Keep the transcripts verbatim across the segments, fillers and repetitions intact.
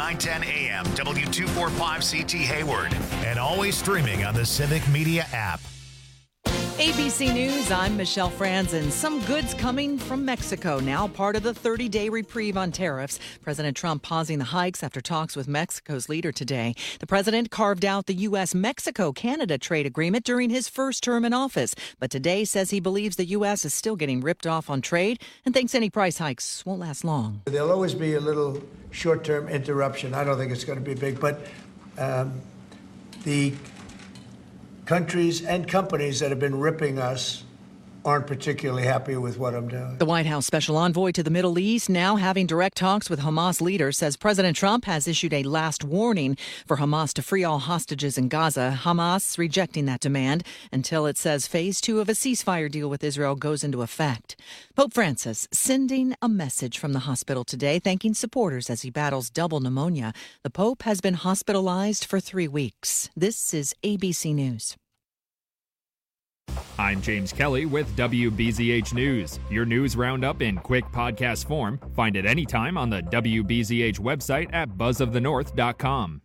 nine ten A M, W two forty-five C T Hayward, and always streaming on the Civic Media app. A B C News, I'm Michelle Franzen. Some goods coming from Mexico, now part of the thirty-day reprieve on tariffs. President Trump pausing the hikes after talks with Mexico's leader today. The president carved out the U S Mexico Canada trade agreement during his first term in office, but today says he believes the U S is still getting ripped off on trade and thinks any price hikes won't last long. There'll always be a little short-term interruption. I don't think it's going to be big, but um, the countries and companies that have been ripping us aren't particularly happy with what I'm doing. The White House special envoy to the Middle East, now having direct talks with Hamas leaders, says President Trump has issued a last warning for Hamas to free all hostages in Gaza. Hamas rejecting that demand until it says phase two of a ceasefire deal with Israel goes into effect. Pope Francis sending a message from the hospital today, thanking supporters as he battles double pneumonia. The Pope has been hospitalized for three weeks. This is A B C News. I'm James Kelly with W B Z H News, your news roundup in quick podcast form. Find it anytime on the W B Z H website at buzz of the north dot com.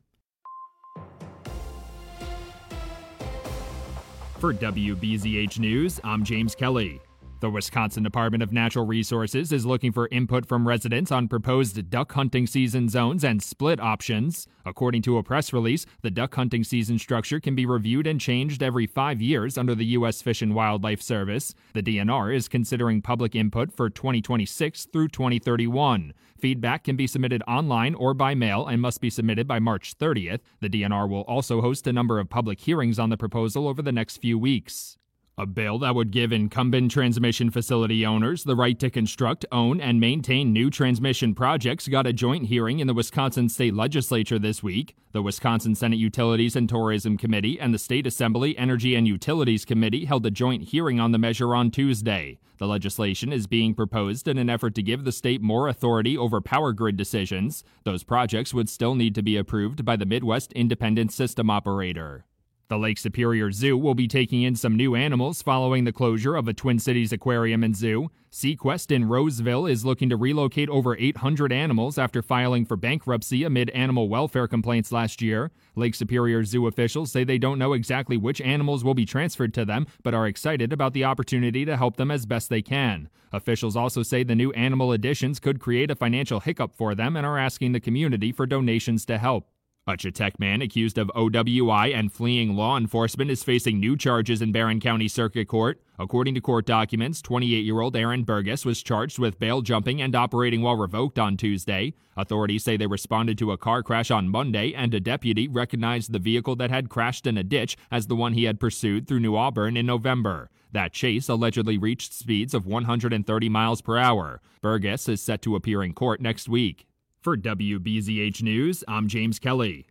For W B Z H News, I'm James Kelly. The Wisconsin Department of Natural Resources is looking for input from residents on proposed duck hunting season zones and split options. According to a press release, the duck hunting season structure can be reviewed and changed every five years under the U S Fish and Wildlife Service. The D N R is considering public input for twenty twenty-six through twenty thirty-one. Feedback can be submitted online or by mail and must be submitted by March thirtieth. The D N R will also host a number of public hearings on the proposal over the next few weeks. A bill that would give incumbent transmission facility owners the right to construct, own, and maintain new transmission projects got a joint hearing in the Wisconsin State Legislature this week. The Wisconsin Senate Utilities and Tourism Committee and the State Assembly Energy and Utilities Committee held a joint hearing on the measure on Tuesday. The legislation is being proposed in an effort to give the state more authority over power grid decisions. Those projects would still need to be approved by the Midwest Independent System Operator. The Lake Superior Zoo will be taking in some new animals following the closure of a Twin Cities aquarium and zoo. Sequest in Roseville is looking to relocate over eight hundred animals after filing for bankruptcy amid animal welfare complaints last year. Lake Superior Zoo officials say they don't know exactly which animals will be transferred to them, but are excited about the opportunity to help them as best they can. Officials also say the new animal additions could create a financial hiccup for them and are asking the community for donations to help. A Chetek man accused of O W I and fleeing law enforcement is facing new charges in Barron County Circuit Court. According to court documents, twenty-eight-year-old Aaron Burgess was charged with bail jumping and operating while revoked on Tuesday. Authorities say they responded to a car crash on Monday, and a deputy recognized the vehicle that had crashed in a ditch as the one he had pursued through New Auburn in November. That chase allegedly reached speeds of one hundred thirty miles per hour. Burgess is set to appear in court next week. For W B Z H News, I'm James Kelly.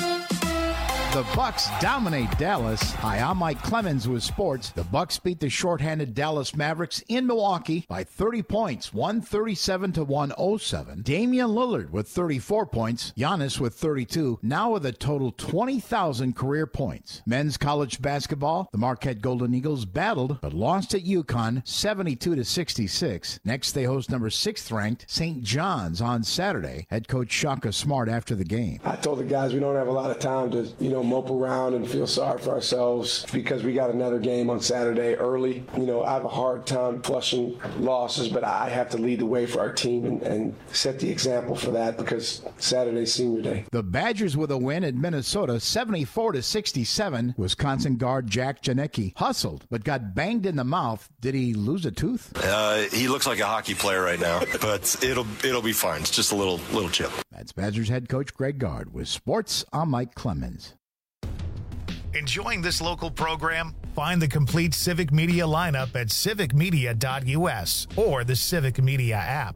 The Bucks dominate Dallas. Hi, I'm Mike Clemens with sports. The Bucks beat the shorthanded Dallas Mavericks in Milwaukee by thirty points, one thirty-seven to one oh seven. Damian Lillard with thirty-four points, Giannis with thirty-two, now with a total twenty thousand career points. Men's college basketball, the Marquette Golden Eagles battled but lost at UConn seventy-two to sixty-six. Next, they host number sixth ranked Saint John's on Saturday. Head coach Shaka Smart after the game. I told the guys we don't have a lot of time to, you know, mope around and feel sorry for ourselves because we got another game on Saturday early. You know, I have a hard time flushing losses, but I have to lead the way for our team and, and set the example for that because Saturday's senior day. The Badgers with a win at Minnesota seventy-four to sixty-seven. Wisconsin guard Jack Janicki hustled but got banged in the mouth. Did he lose a tooth? Uh, he looks like a hockey player right now, but it'll it'll be fine. It's just a little little chip. That's Badgers head coach Greg Gard with sports. I'm Mike Clemens. Enjoying this local program? Find the complete Civic Media lineup at civic media dot u s or the Civic Media app.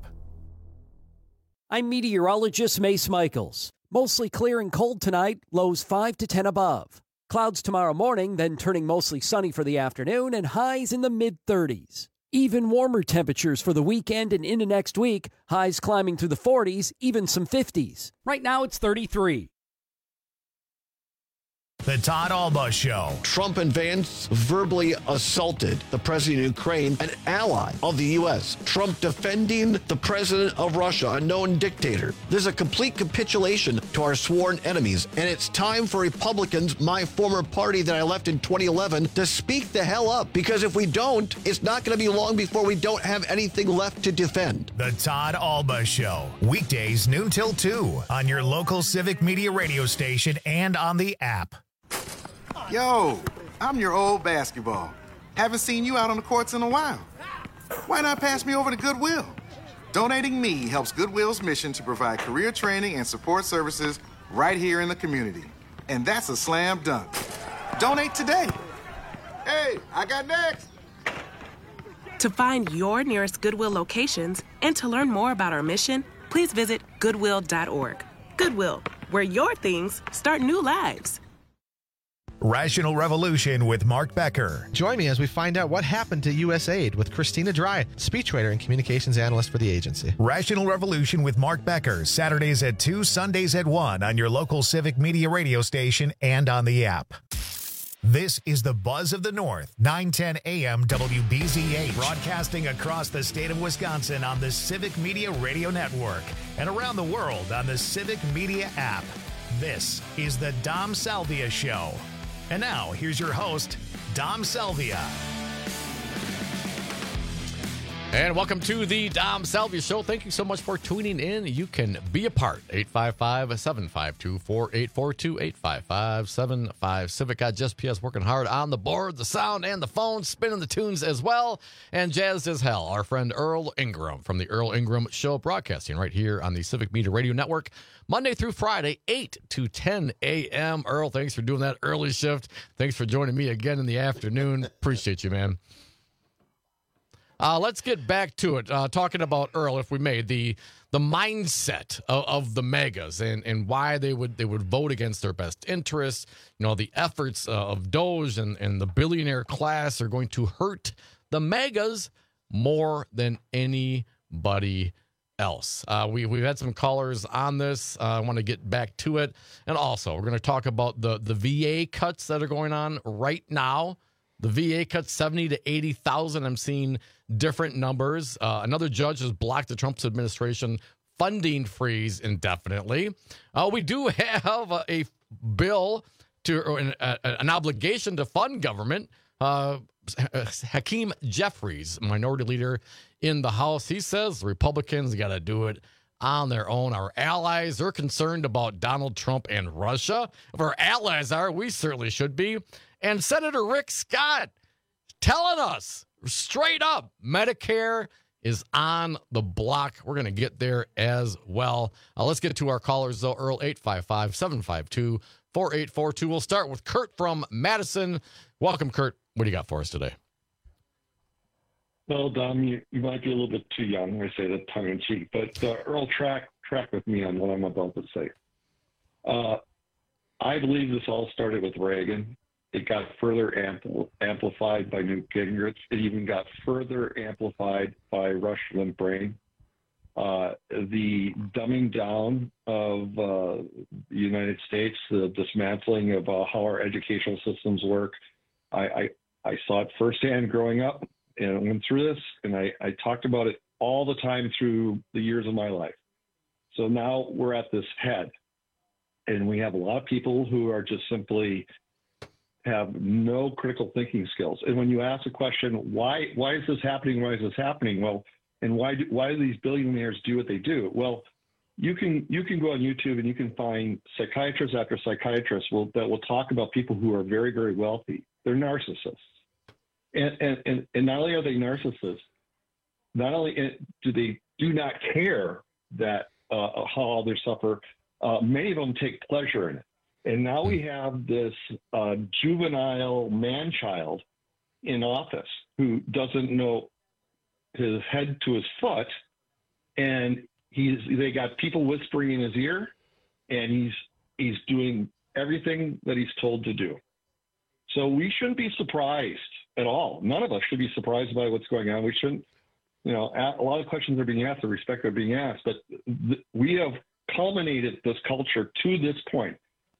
I'm meteorologist Mace Michaels. Mostly clear and cold tonight, lows five to ten above. Clouds tomorrow morning, then turning mostly sunny for the afternoon and highs in the mid-thirties. Even warmer temperatures for the weekend and into next week, highs climbing through the forties, even some fifties. Right now it's thirty-three. The Todd Alba Show. Trump and Vance verbally assaulted the president of Ukraine, an ally of the U S. Trump defending the president of Russia, a known dictator. This is a complete capitulation to our sworn enemies, and it's time for Republicans, my former party that I left in twenty eleven, to speak the hell up, because if we don't, it's not going to be long before we don't have anything left to defend. The Todd Alba Show. Weekdays noon till two on your local Civic Media radio station and on the app. Yo, I'm your old basketball. Haven't seen you out on the courts in a while. Why not pass me over to Goodwill? Donating me helps Goodwill's mission to provide career training and support services right here in the community. And that's a slam dunk. Donate today. Hey, I got next. To find your nearest Goodwill locations and to learn more about our mission, please visit goodwill dot org. Goodwill, where your things start new lives. Rational Revolution with Mark Becker. Join me as we find out what happened to U S A I D with Christina Dry, speechwriter and communications analyst for the agency. Rational Revolution with Mark Becker, Saturdays at two, Sundays at one on your local Civic Media radio station and on the app. This is the Buzz of the North, nine ten A M W B Z H, broadcasting across the state of Wisconsin on the Civic Media Radio Network and around the world on the Civic Media app. This is the Dom Salvia Show. And now, here's your host, Dom Salvia. And welcome to the Dom Salvia Show. Thank you so much for tuning in. You can be a part. eight five five, seven five two, four eight four two, eight five five, seven five Civic. Got Just P S working hard on the board, the sound, and the phone, spinning the tunes as well. And jazzed as hell, our friend Earl Ingram from the Earl Ingram Show, broadcasting right here on the Civic Media Radio Network, Monday through Friday, eight to ten a.m. Earl, thanks for doing that early shift. Thanks for joining me again in the afternoon. Appreciate you, man. Uh, let's get back to it. Uh, talking about, Earl, if we may, the the mindset of, of the megas and, and why they would they would vote against their best interests. You know, the efforts uh, of Doge and, and the billionaire class are going to hurt the megas more than anybody else. Uh, we, we've had some callers on this. Uh, I want to get back to it. And also, we're going to talk about the, the V A cuts that are going on right now. The V A cuts seventy to eighty thousand. I'm seeing different numbers. Uh, another judge has blocked the Trump administration funding freeze indefinitely. Uh, we do have a, a bill to or an, a, an obligation to fund government. Uh, Hakeem Jeffries, minority leader in the House, he says the Republicans got to do it on their own. Our allies are concerned about Donald Trump and Russia. If our allies are, we certainly should be. And Senator Rick Scott telling us straight up, Medicare is on the block. We're going to get there as well. Uh, let's get to our callers, though. Earl, eight five five, seven five two, four eight four two. We'll start with Kurt from Madison. Welcome, Kurt. What do you got for us today? Well, Dom, you, you might be a little bit too young. I say that tongue in cheek, but uh, Earl, track track with me on what I'm about to say. Uh, I believe this all started with Reagan. It got further ampl- amplified by Newt Gingrich. It even got further amplified by Rush Limbaugh. Uh, the dumbing down of uh, the United States, the dismantling of uh, how our educational systems work. I, I, I saw it firsthand growing up, and I went through this, and I, I talked about it all the time through the years of my life. So now we're at this head, and we have a lot of people who are just simply have no critical thinking skills. And when you ask a question, why why is this happening? Why is this happening? Well, and why do, why do these billionaires do what they do? Well, you can you can go on YouTube and you can find psychiatrists after psychiatrists will, that will talk about people who are very, very wealthy. They're narcissists. And and, and, and not only are they narcissists, not only do they do not care that uh, how others suffer, uh, many of them take pleasure in it. And now we have this uh, juvenile man-child in office who doesn't know his head to his foot, and he's they got people whispering in his ear, and he's he's doing everything that he's told to do. So we shouldn't be surprised at all. None of us should be surprised by what's going on. We shouldn't, you know, a lot of questions are being asked, the respect are being asked, but th- we have culminated this culture to this point.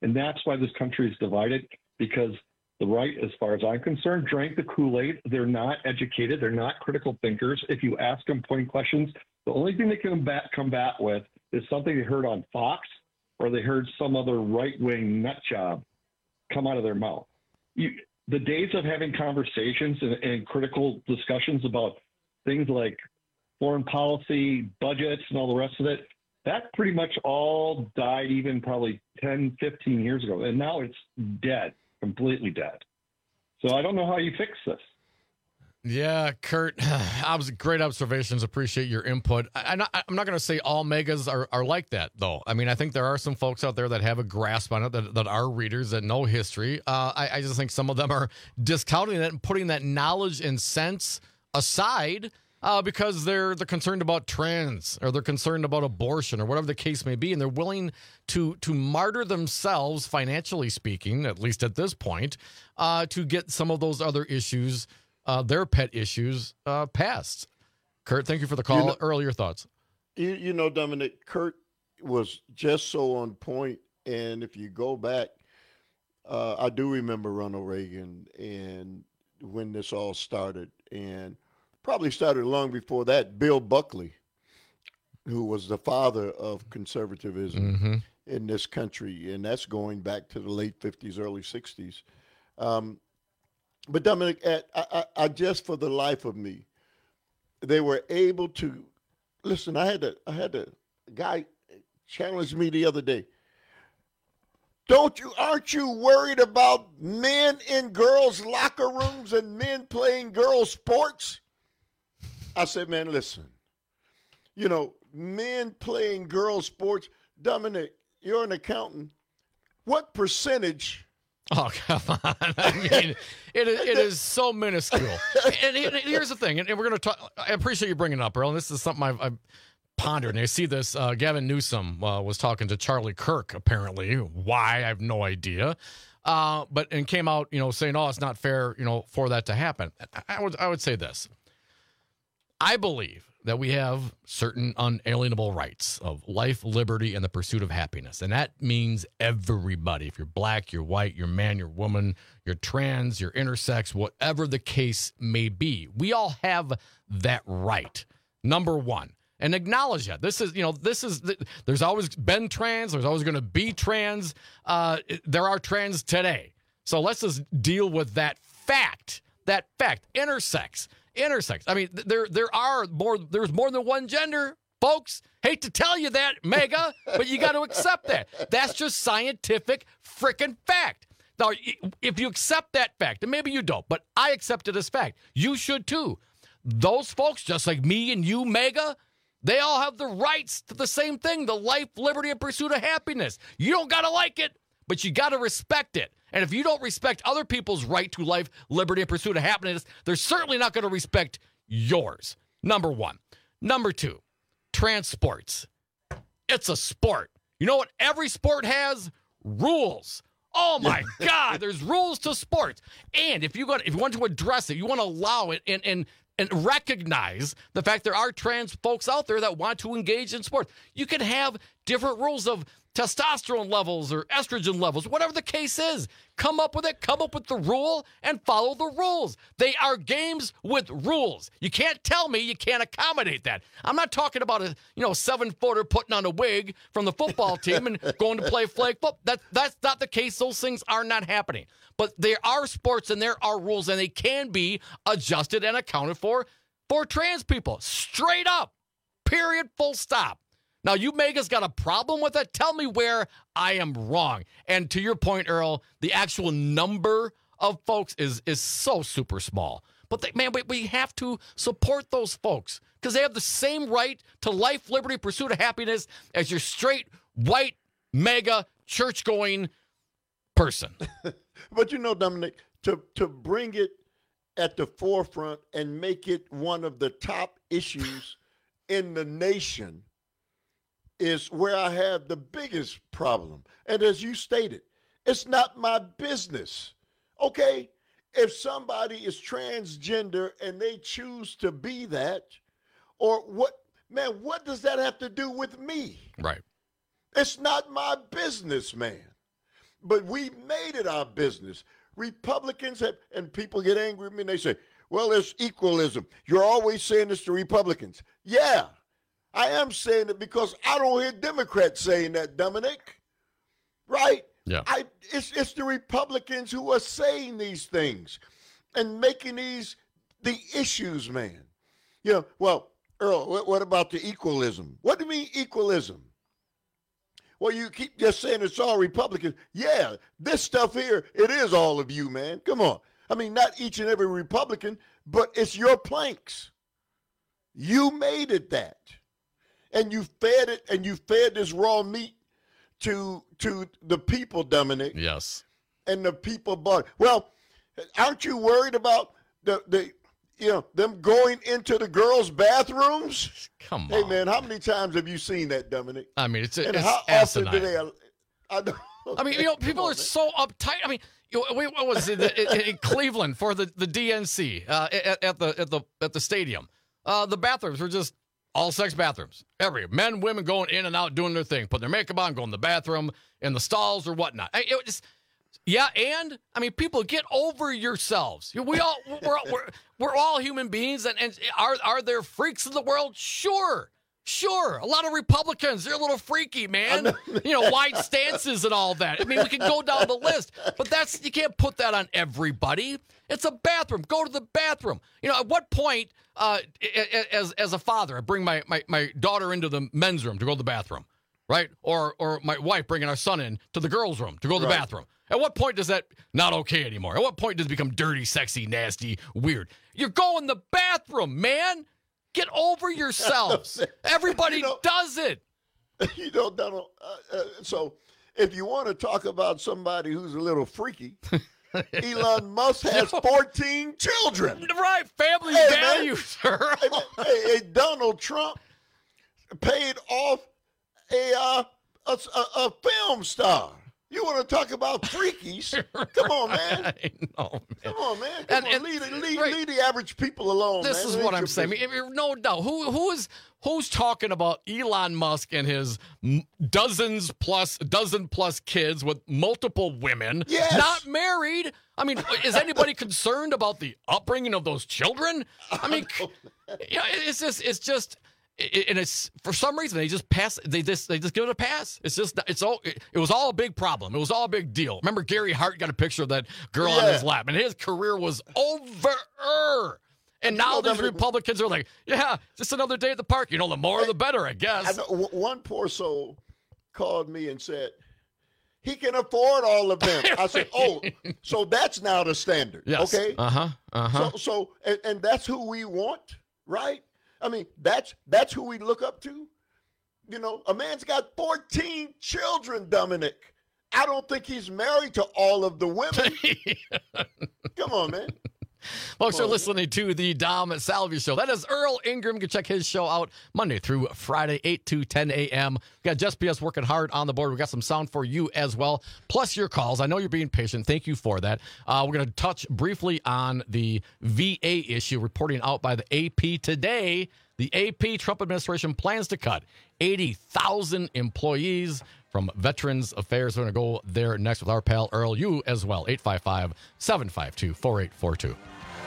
And that's why this country is divided, because the right, as far as I'm concerned, drank the Kool-Aid. They're not educated. They're not critical thinkers. If you ask them point questions, the only thing they can combat, combat with is something they heard on Fox or they heard some other right-wing nut job come out of their mouth. You, the days of having conversations and, and critical discussions about things like foreign policy, budgets, and all the rest of it, that pretty much all died even probably ten, fifteen years ago. And now it's dead, completely dead. So I don't know how you fix this. Yeah, Kurt, great observations. Appreciate your input. I, I'm not, I'm not going to say all megas are, are like that, though. I mean, I think there are some folks out there that have a grasp on it, that, that are readers, that know history. Uh, I, I just think some of them are discounting it and putting that knowledge and sense aside uh, because they're they're concerned about trans, or they're concerned about abortion, or whatever the case may be, and they're willing to to martyr themselves, financially speaking, at least at this point, uh, to get some of those other issues, Uh, their pet issues uh, passed. Kurt, thank you for the call. You know, Earlier thoughts. You, you know, Dominic, Kurt was just so on point. And if you go back, uh, I do remember Ronald Reagan and when this all started. And probably started long before that, Bill Buckley, who was the father of conservatism mm-hmm. in this country. And that's going back to the late fifties, early sixties. Um, But Dominic, I, I, I just for the life of me, they were able to listen. I had a, I had a guy challenge me the other day. Don't you? Aren't you worried about men in girls' locker rooms and men playing girls' sports? I said, man, listen. You know, men playing girls' sports. Dominic, you're an accountant. What percentage? Oh, come on. I mean, it, it is so minuscule. And, and here's the thing, and we're going to talk. I appreciate you bringing it up, Earl, and this is something I've, I've pondered. And I see this. Uh, Gavin Newsom uh, was talking to Charlie Kirk, apparently. Why? I have no idea. Uh, but and came out, you know, saying, oh, it's not fair, you know, for that to happen. I would, I would say this. I believe that we have certain unalienable rights of life, liberty, and the pursuit of happiness. And that means everybody. If you're black, you're white, you're man, you're woman, you're trans, you're intersex, whatever the case may be. We all have that right, number one. And acknowledge that. This is, you know, this is, there's always been trans. There's always going to be trans. Uh, there are trans today. So let's just deal with that fact, that fact, intersex. Intersex. I mean, there there are more. There's more than one gender, folks. Hate to tell you that, Mega, but you got to accept that. That's just scientific freaking fact. Now, if you accept that fact, and maybe you don't, but I accept it as fact, you should too. Those folks, just like me and you, Mega, they all have the rights to the same thing: the life, liberty, and pursuit of happiness. You don't got to like it, but you got to respect it. And if you don't respect other people's right to life, liberty, and pursuit of happiness, they're certainly not going to respect yours. Number one. Number two, trans sports. It's a sport. You know what every sport has? Rules. Oh, my God. There's rules to sports. And if you, got, if you want to address it, you want to allow it and, and, and recognize the fact there are trans folks out there that want to engage in sports. You can have different rules of testosterone levels or estrogen levels, whatever the case is. Come up with it, come up with the rule, and follow the rules. They are games with rules. You can't tell me you can't accommodate that. I'm not talking about a you know seven-footer putting on a wig from the football team and going to play flag football. That, that's not the case. Those things are not happening. But there are sports and there are rules, and they can be adjusted and accounted for for trans people. Straight up. Period. Full stop. Now, you Mega's got a problem with it. Tell me where I am wrong. And to your point, Earl, the actual number of folks is is so super small. But, they, man, we, we have to support those folks because they have the same right to life, liberty, pursuit of happiness as your straight, white, mega, church-going person. But, you know, Dominic, to, to bring it at the forefront and make it one of the top issues in the nation is where I have the biggest problem. And as you stated, it's not my business. Okay? If somebody is transgender and they choose to be that, or what, man, what does that have to do with me? Right. It's not my business, man. but we made it our business. Republicans have, and people get angry with me and they say, well, it's equalism. You're always saying this to Republicans. Yeah, I am saying it because I don't hear Democrats saying that, Dominic. Right? Yeah. I, it's, it's the Republicans who are saying these things and making these the issues, man. You know, well, Earl, what, what about the equalism? What do you mean equalism? Well, you keep just saying it's all Republicans. Yeah, this stuff here, it is all of you, man. Come on. I mean, not each and every Republican, but it's your planks. You made it that. And you fed it, and you fed this raw meat to to the people, Dominic. Yes. And the people bought it. Well, aren't you worried about the, the you know, them going into the girls' bathrooms? Come on. Hey, man, how many times have you seen that, Dominic? I mean, it's, and it's how asinine. often do they? I, don't, I mean, you know, people on, are so uptight. I mean, you know, what was it in, in Cleveland for the, the D N C uh, at, at the at the at the stadium? Uh, the bathrooms were just all sex bathrooms. Every men, women going in and out, doing their thing, putting their makeup on, going to the bathroom in the stalls or whatnot. I, it just, yeah, and I mean, people, get over yourselves. We all we're we're, we're all human beings, and, and are are there freaks in the world? Sure. Sure, a lot of Republicans, they're a little freaky, man. You know, wide stances and all that. I mean, we can go down the list, but that's you can't put that on everybody. It's a bathroom. Go to the bathroom. You know, at what point, uh, as as a father, I bring my, my, my daughter into the men's room to go to the bathroom, right? Or or my wife bringing our son in to the girls' room to go to the right. bathroom. At what point does that not okay anymore? At what point does it become dirty, sexy, nasty, weird? You're going to the bathroom, man. Get over yourselves. Everybody you know, does it. You know, Donald, uh, uh, so if you want to talk about somebody who's a little freaky, Elon Musk has fourteen children. Right, family hey, values. hey, hey, hey, Donald Trump paid off a, uh, a, a, a film star. You want to talk about freakies? Come on, man. I know, man. Come on, man. Come and, on. And, leave, leave, right. leave the average people alone, this man. is what I'm saying. I mean, no doubt. Who who is who's talking about Elon Musk and his dozens plus dozen plus kids with multiple women, yes. not married? I mean, is anybody concerned about the upbringing of those children? I mean, you know, it's just it's just. It, and it's for some reason they just pass. They just they just give it a pass. It's just it's all. It, it was all a big problem. It was all a big deal. Remember, Gary Hart got a picture of that girl yeah. on his lap, and his career was over. And now these Republicans are like, yeah, just another day at the park. You know, the more the better, I guess. I know, one poor soul called me and said he can afford all of them. I said, oh, so that's now the standard. Yes. Okay. Uh huh. Uh huh. So so and, and that's who we want, right? I mean, that's that's who we look up to. You know, a man's got fourteen children, Dominic. I don't think he's married to all of the women. Come on, man. Folks are listening to the Dom Salvio Show. That is Earl Ingram. You can check his show out Monday through Friday, eight to ten a.m. We got Just P S working hard on the board. We got some sound for you as well, plus your calls. I know you're being patient. Thank you for that. Uh, we're going to touch briefly on the V A issue reporting out by the A P today. The A P Trump administration plans to cut eighty thousand employees from Veterans Affairs. We're going to go there next with our pal Earl. You as well, eight five five, seven five two, four eight four two.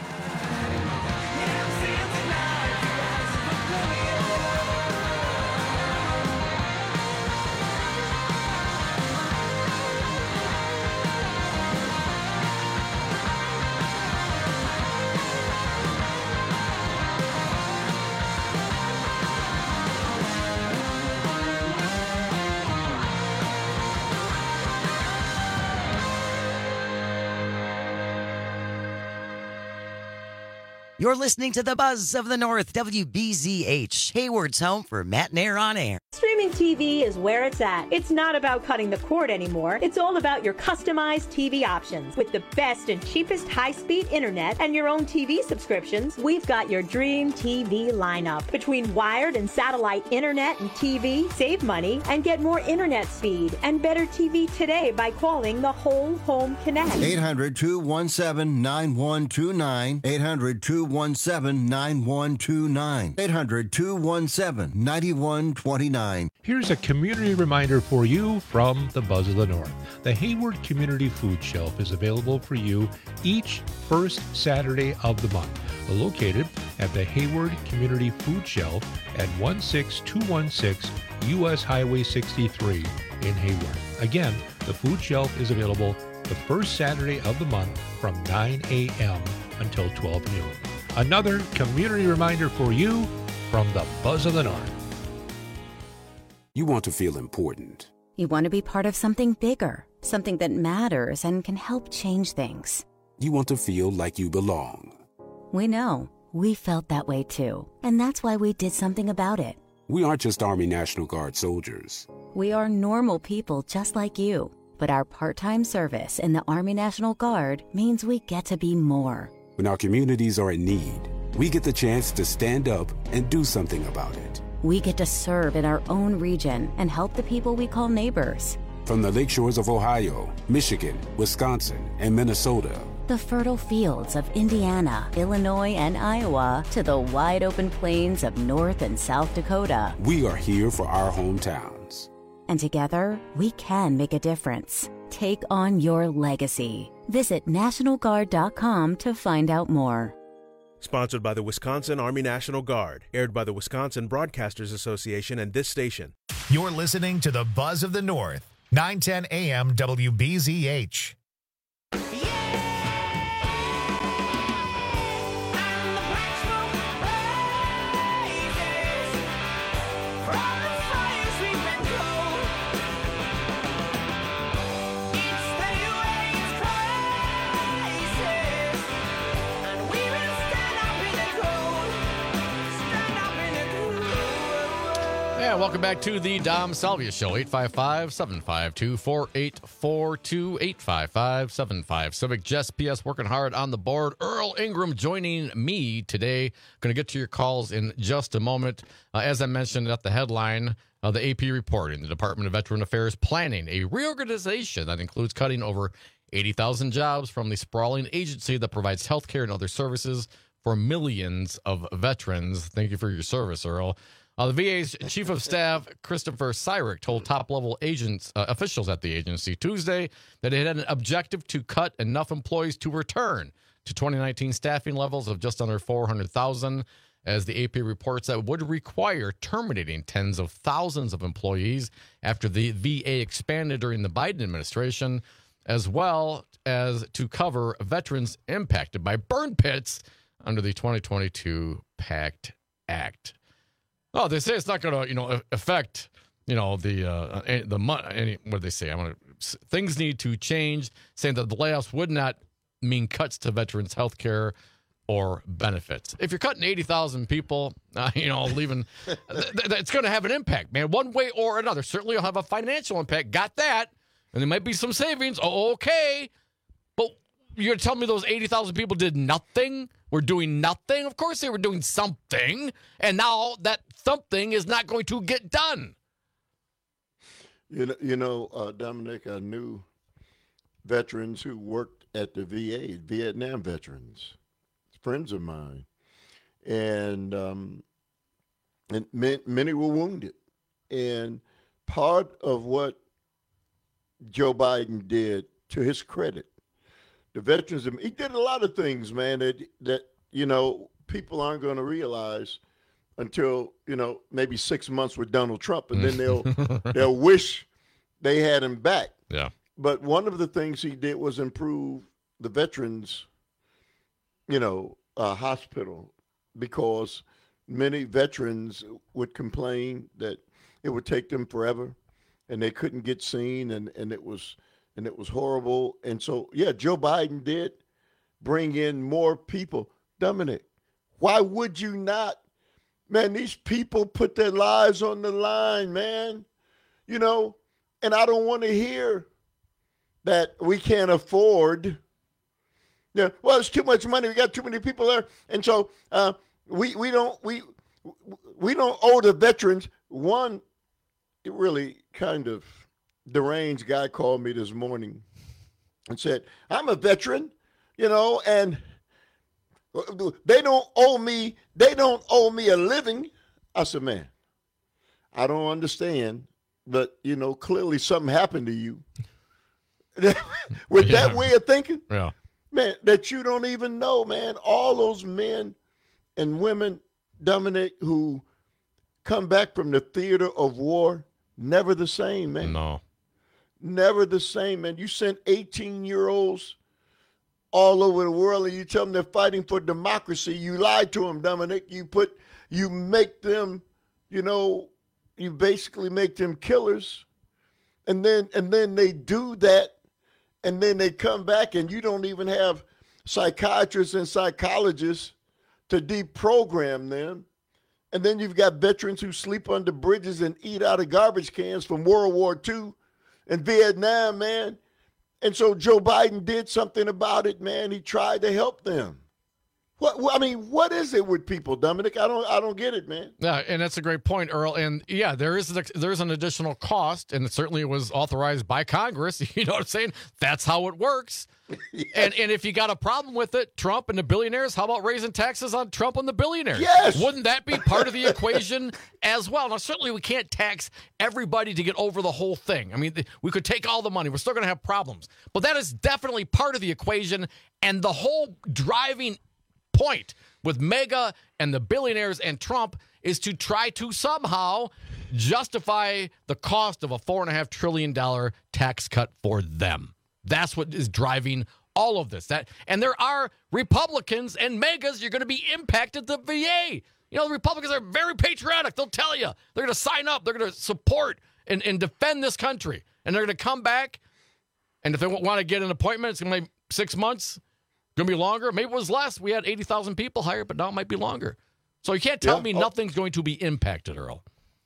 You're listening to the Buzz of the North, W B Z H, Hayward's home for Matt Nair on air. Streaming T V is where it's at. It's not about cutting the cord anymore. It's all about your customized T V options. With the best and cheapest high-speed internet and your own T V subscriptions, we've got your dream T V lineup. Between wired and satellite internet and T V, save money and get more internet speed and better T V today by calling the Whole Home Connect. eight hundred, two one seven, nine one two nine. eight hundred, two one seven, nine one two nine. eight hundred, two one seven, nine one two nine. Here's a community reminder for you from the Buzz of the North. The Hayward Community Food Shelf is available for you each first Saturday of the month. Located at the Hayward Community Food Shelf at one six two one six U S Highway sixty-three in Hayward. Again, the food shelf is available the first Saturday of the month from nine a.m. until twelve noon. Another community reminder for you from the Buzz of the North. You want to feel important. You want to be part of something bigger, something that matters and can help change things. You want to feel like you belong. We know. We felt that way too. And that's why we did something about it. We aren't just Army National Guard soldiers. We are normal people just like you. But our part-time service in the Army National Guard means we get to be more. When our communities are in need, we get the chance to stand up and do something about it. We get to serve in our own region and help the people we call neighbors. From the lakeshores of Ohio, Michigan, Wisconsin, and Minnesota, the fertile fields of Indiana, Illinois, and Iowa, to the wide open plains of North and South Dakota. We are here for our hometowns. And together, we can make a difference. Take on your legacy. Visit National Guard dot com to find out more. Sponsored by the Wisconsin Army National Guard. Aired by the Wisconsin Broadcasters Association and this station. You're listening to the Buzz of the North, nine ten A M W B Z H. Yeah, welcome back to the Dom Salvia Show. eight five five, seven five two, four eight four two, eight five five, seven five. Civic Jess P S working hard on the board. Earl Ingram joining me today. Going to get to your calls in just a moment. Uh, as I mentioned at the headline, uh, the A P reporting, the Department of Veteran Affairs planning a reorganization that includes cutting over eighty thousand jobs from the sprawling agency that provides health care and other services for millions of veterans. Thank you for your service, Earl. Uh, the V A's Chief of Staff, Christopher Cyrick, told top-level agents, uh, officials at the agency Tuesday that it had an objective to cut enough employees to return to twenty nineteen staffing levels of just under four hundred thousand, as the A P reports that would require terminating tens of thousands of employees after the V A expanded during the Biden administration, as well as to cover veterans impacted by burn pits under the twenty twenty-two PACT Act. Oh, they say it's not going to, you know, affect, you know, the uh, the any what do they say? I want to things need to change, saying that the layoffs would not mean cuts to veterans' health care or benefits. If you're cutting eighty thousand people, uh, you know, leaving, th- th- it's going to have an impact, man, one way or another. Certainly, it'll have a financial impact. Got that? And there might be some savings. Oh, okay, but you're going to tell me those eighty thousand people did nothing? Were doing nothing? Of course they were doing something. And now that something is not going to get done. You know, you know uh, Dominic, I knew veterans who worked at the V A, Vietnam veterans, friends of mine. And, um, and many, many were wounded. And part of what Joe Biden did, to his credit, the veterans, he did a lot of things, man, that, that you know, people aren't going to realize until, you know, maybe six months with Donald Trump, and then they'll they'll wish they had him back. Yeah. But one of the things he did was improve the veterans, you know, uh, hospital, because many veterans would complain that it would take them forever, and they couldn't get seen, and, and it was and it was horrible. And so, yeah, Joe Biden did bring in more people. Dominic, why would you not? Man, these people put their lives on the line, man. You know, and I don't want to hear that we can't afford. Yeah, well, it's too much money. We got too many people there, and so uh, we we don't we we don't owe the veterans. One really kind of deranged guy called me this morning and said, "I'm a veteran, you know, and They don't owe me, they don't owe me a living. I said, man, I don't understand, but, you know, clearly something happened to you. With yeah. that way of thinking, yeah. man, that you don't even know, man. All those men and women, Dominic, who come back from the theater of war, never the same, man. No. Never the same, man. You send eighteen-year-olds all over the world and you tell them they're fighting for democracy. You lie to them, Dominic. You put, you make them, you know, you basically make them killers. And then, and then they do that. And then they come back and you don't even have psychiatrists and psychologists to deprogram them. And then you've got veterans who sleep under bridges and eat out of garbage cans from World War Two and Vietnam, man. And so Joe Biden did something about it, man. He tried to help them. What I mean, what is it with people, Dominic? I don't, I don't get it, man. Yeah, and that's a great point, Earl. And yeah, there is there's an additional cost, and it certainly was authorized by Congress. You know what I'm saying? That's how it works. Yes. And and if you got a problem with it, Trump and the billionaires, how about raising taxes on Trump and the billionaires? Yes. Wouldn't that be part of the equation as well? Now, certainly we can't tax everybody to get over the whole thing. I mean, we could take all the money. We're still going to have problems. But that is definitely part of the equation, and the whole driving point with MAGA and the billionaires and Trump is to try to somehow justify the cost of a four and a half trillion dollar tax cut for them. That's what is driving all of this. That and there are Republicans and MAGAs. You're going to be impacted. The V A. You know, the Republicans are very patriotic. They'll tell you they're going to sign up. They're going to support and, and defend this country. And they're going to come back. And if they want to get an appointment, it's going to be six months. Going to be longer. Maybe it was less. We had eighty thousand people hired, but now it might be longer. So you can't tell yeah. me oh. nothing's going to be impacted, Earl.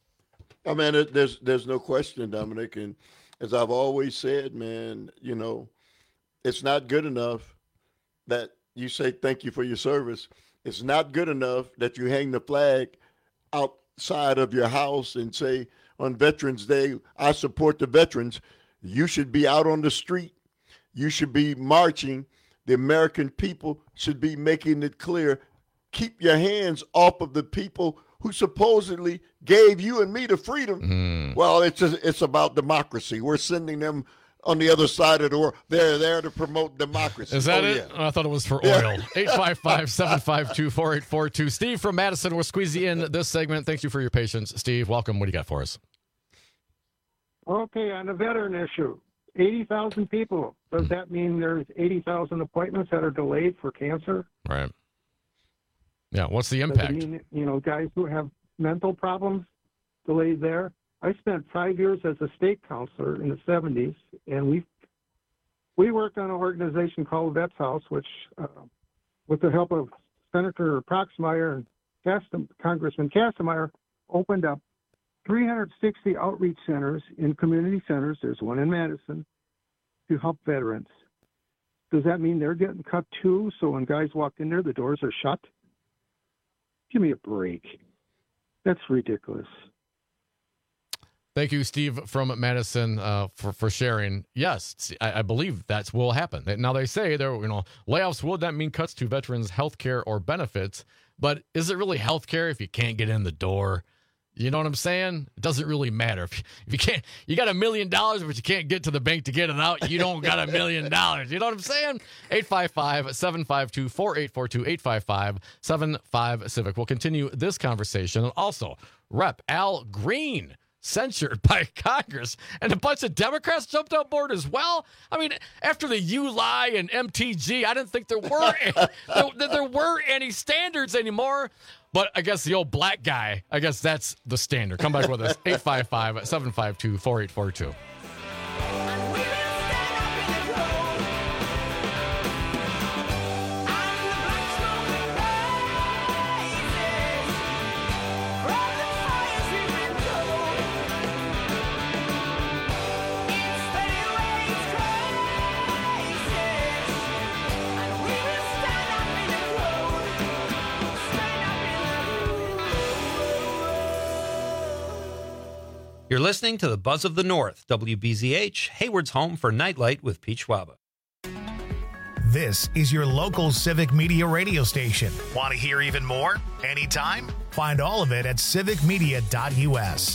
I mean, it, there's there's no question, Dominic. And as I've always said, man, you know, it's not good enough that you say thank you for your service. It's not good enough that you hang the flag outside of your house and say on Veterans Day, I support the veterans. You should be out on the street. You should be marching. The American people should be making it clear, keep your hands off of the people who supposedly gave you and me the freedom. Mm. Well, it's just, it's about democracy. We're sending them on the other side of the world. They're there to promote democracy. Is that oh, it? Yeah. Oh, I thought it was for oil. eight five five, seven five two, four eight four two. Steve from Madison, we're squeezing in this segment. Thank you for your patience. Steve, welcome. What do you got for us? Okay, on the veteran issue. eighty thousand people. Does that mean there's eighty thousand appointments that are delayed for cancer? Right. Yeah, what's the Does impact? it mean, you know, guys who have mental problems delayed there? I spent five years as a state counselor in the seventies, and we we worked on an organization called Vets House, which, uh, with the help of Senator Proxmire and Kastem, Congressman Kastenmeier, opened up three hundred sixty outreach centers in community centers. There's one in Madison to help veterans. Does that mean they're getting cut too? So when guys walk in there, the doors are shut? Give me a break. That's ridiculous. Thank you, Steve from Madison, uh, for for sharing. Yes, I, I believe that will happen. Now they say there, you know, layoffs would not mean cuts to veterans' health care or benefits, but is it really health care if you can't get in the door? You know what I'm saying? It doesn't really matter. If you, if you can't, you got a million dollars, but you can't get to the bank to get it out, you don't got a million dollars. You know what I'm saying? eight five five, seven five two, four eight four two, eight five five, seven five Civic. We'll continue this conversation. And also, Rep Al Green censured by Congress, and a bunch of Democrats jumped on board as well. I mean, after the U L I and M T G, I didn't think there were any, there, there were any standards anymore. But I guess the old black guy, I guess that's the standard. Come back with us, eight five five, seven five two, four eight four two. You're listening to the Buzz of the North, W B Z H, Hayward's home for Nightlight with Pete Schwaba. This is your local Civic Media radio station. Want to hear even more? Anytime? Find all of it at civic media dot u s.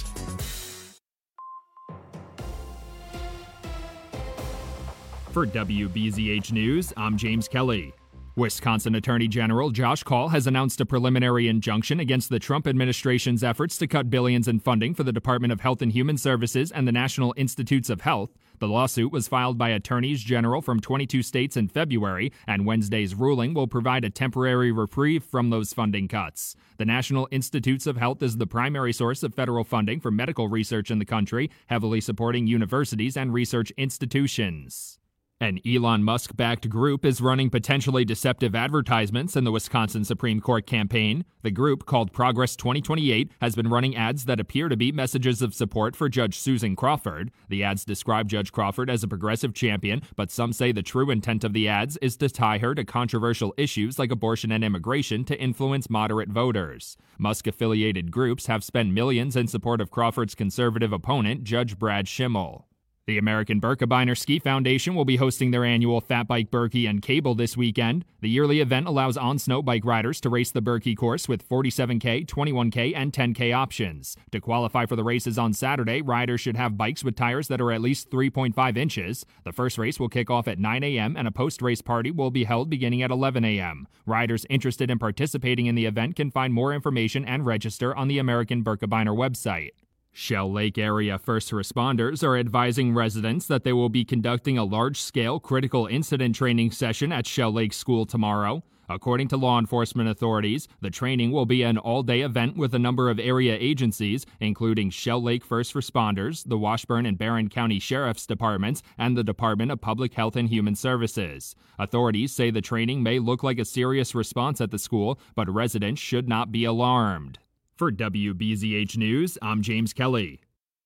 For W B Z H News, I'm James Kelly. Wisconsin Attorney General Josh Kaul has announced a preliminary injunction against the Trump administration's efforts to cut billions in funding for the Department of Health and Human Services and the National Institutes of Health. The lawsuit was filed by attorneys general from twenty-two states in February, and Wednesday's ruling will provide a temporary reprieve from those funding cuts. The National Institutes of Health is the primary source of federal funding for medical research in the country, heavily supporting universities and research institutions. An Elon Musk-backed group is running potentially deceptive advertisements in the Wisconsin Supreme Court campaign. The group, called Progress twenty twenty-eight, has been running ads that appear to be messages of support for Judge Susan Crawford. The ads describe Judge Crawford as a progressive champion, but some say the true intent of the ads is to tie her to controversial issues like abortion and immigration to influence moderate voters. Musk-affiliated groups have spent millions in support of Crawford's conservative opponent, Judge Brad Schimmel. The American Birkebeiner Ski Foundation will be hosting their annual Fat Bike Birkie and Cable this weekend. The yearly event allows on-snow bike riders to race the Birkie course with forty-seven K, twenty-one K, and ten K options. To qualify for the races on Saturday, riders should have bikes with tires that are at least three point five inches. The first race will kick off at nine a.m. and a post-race party will be held beginning at eleven a.m. Riders interested in participating in the event can find more information and register on the American Birkebeiner website. Shell Lake area first responders are advising residents that they will be conducting a large-scale critical incident training session at Shell Lake School tomorrow. According to law enforcement authorities, the training will be an all-day event with a number of area agencies, including Shell Lake First Responders, the Washburn and Barron County Sheriff's Departments, and the Department of Public Health and Human Services. Authorities say the training may look like a serious response at the school, but residents should not be alarmed. For W B Z H News, I'm James Kelly.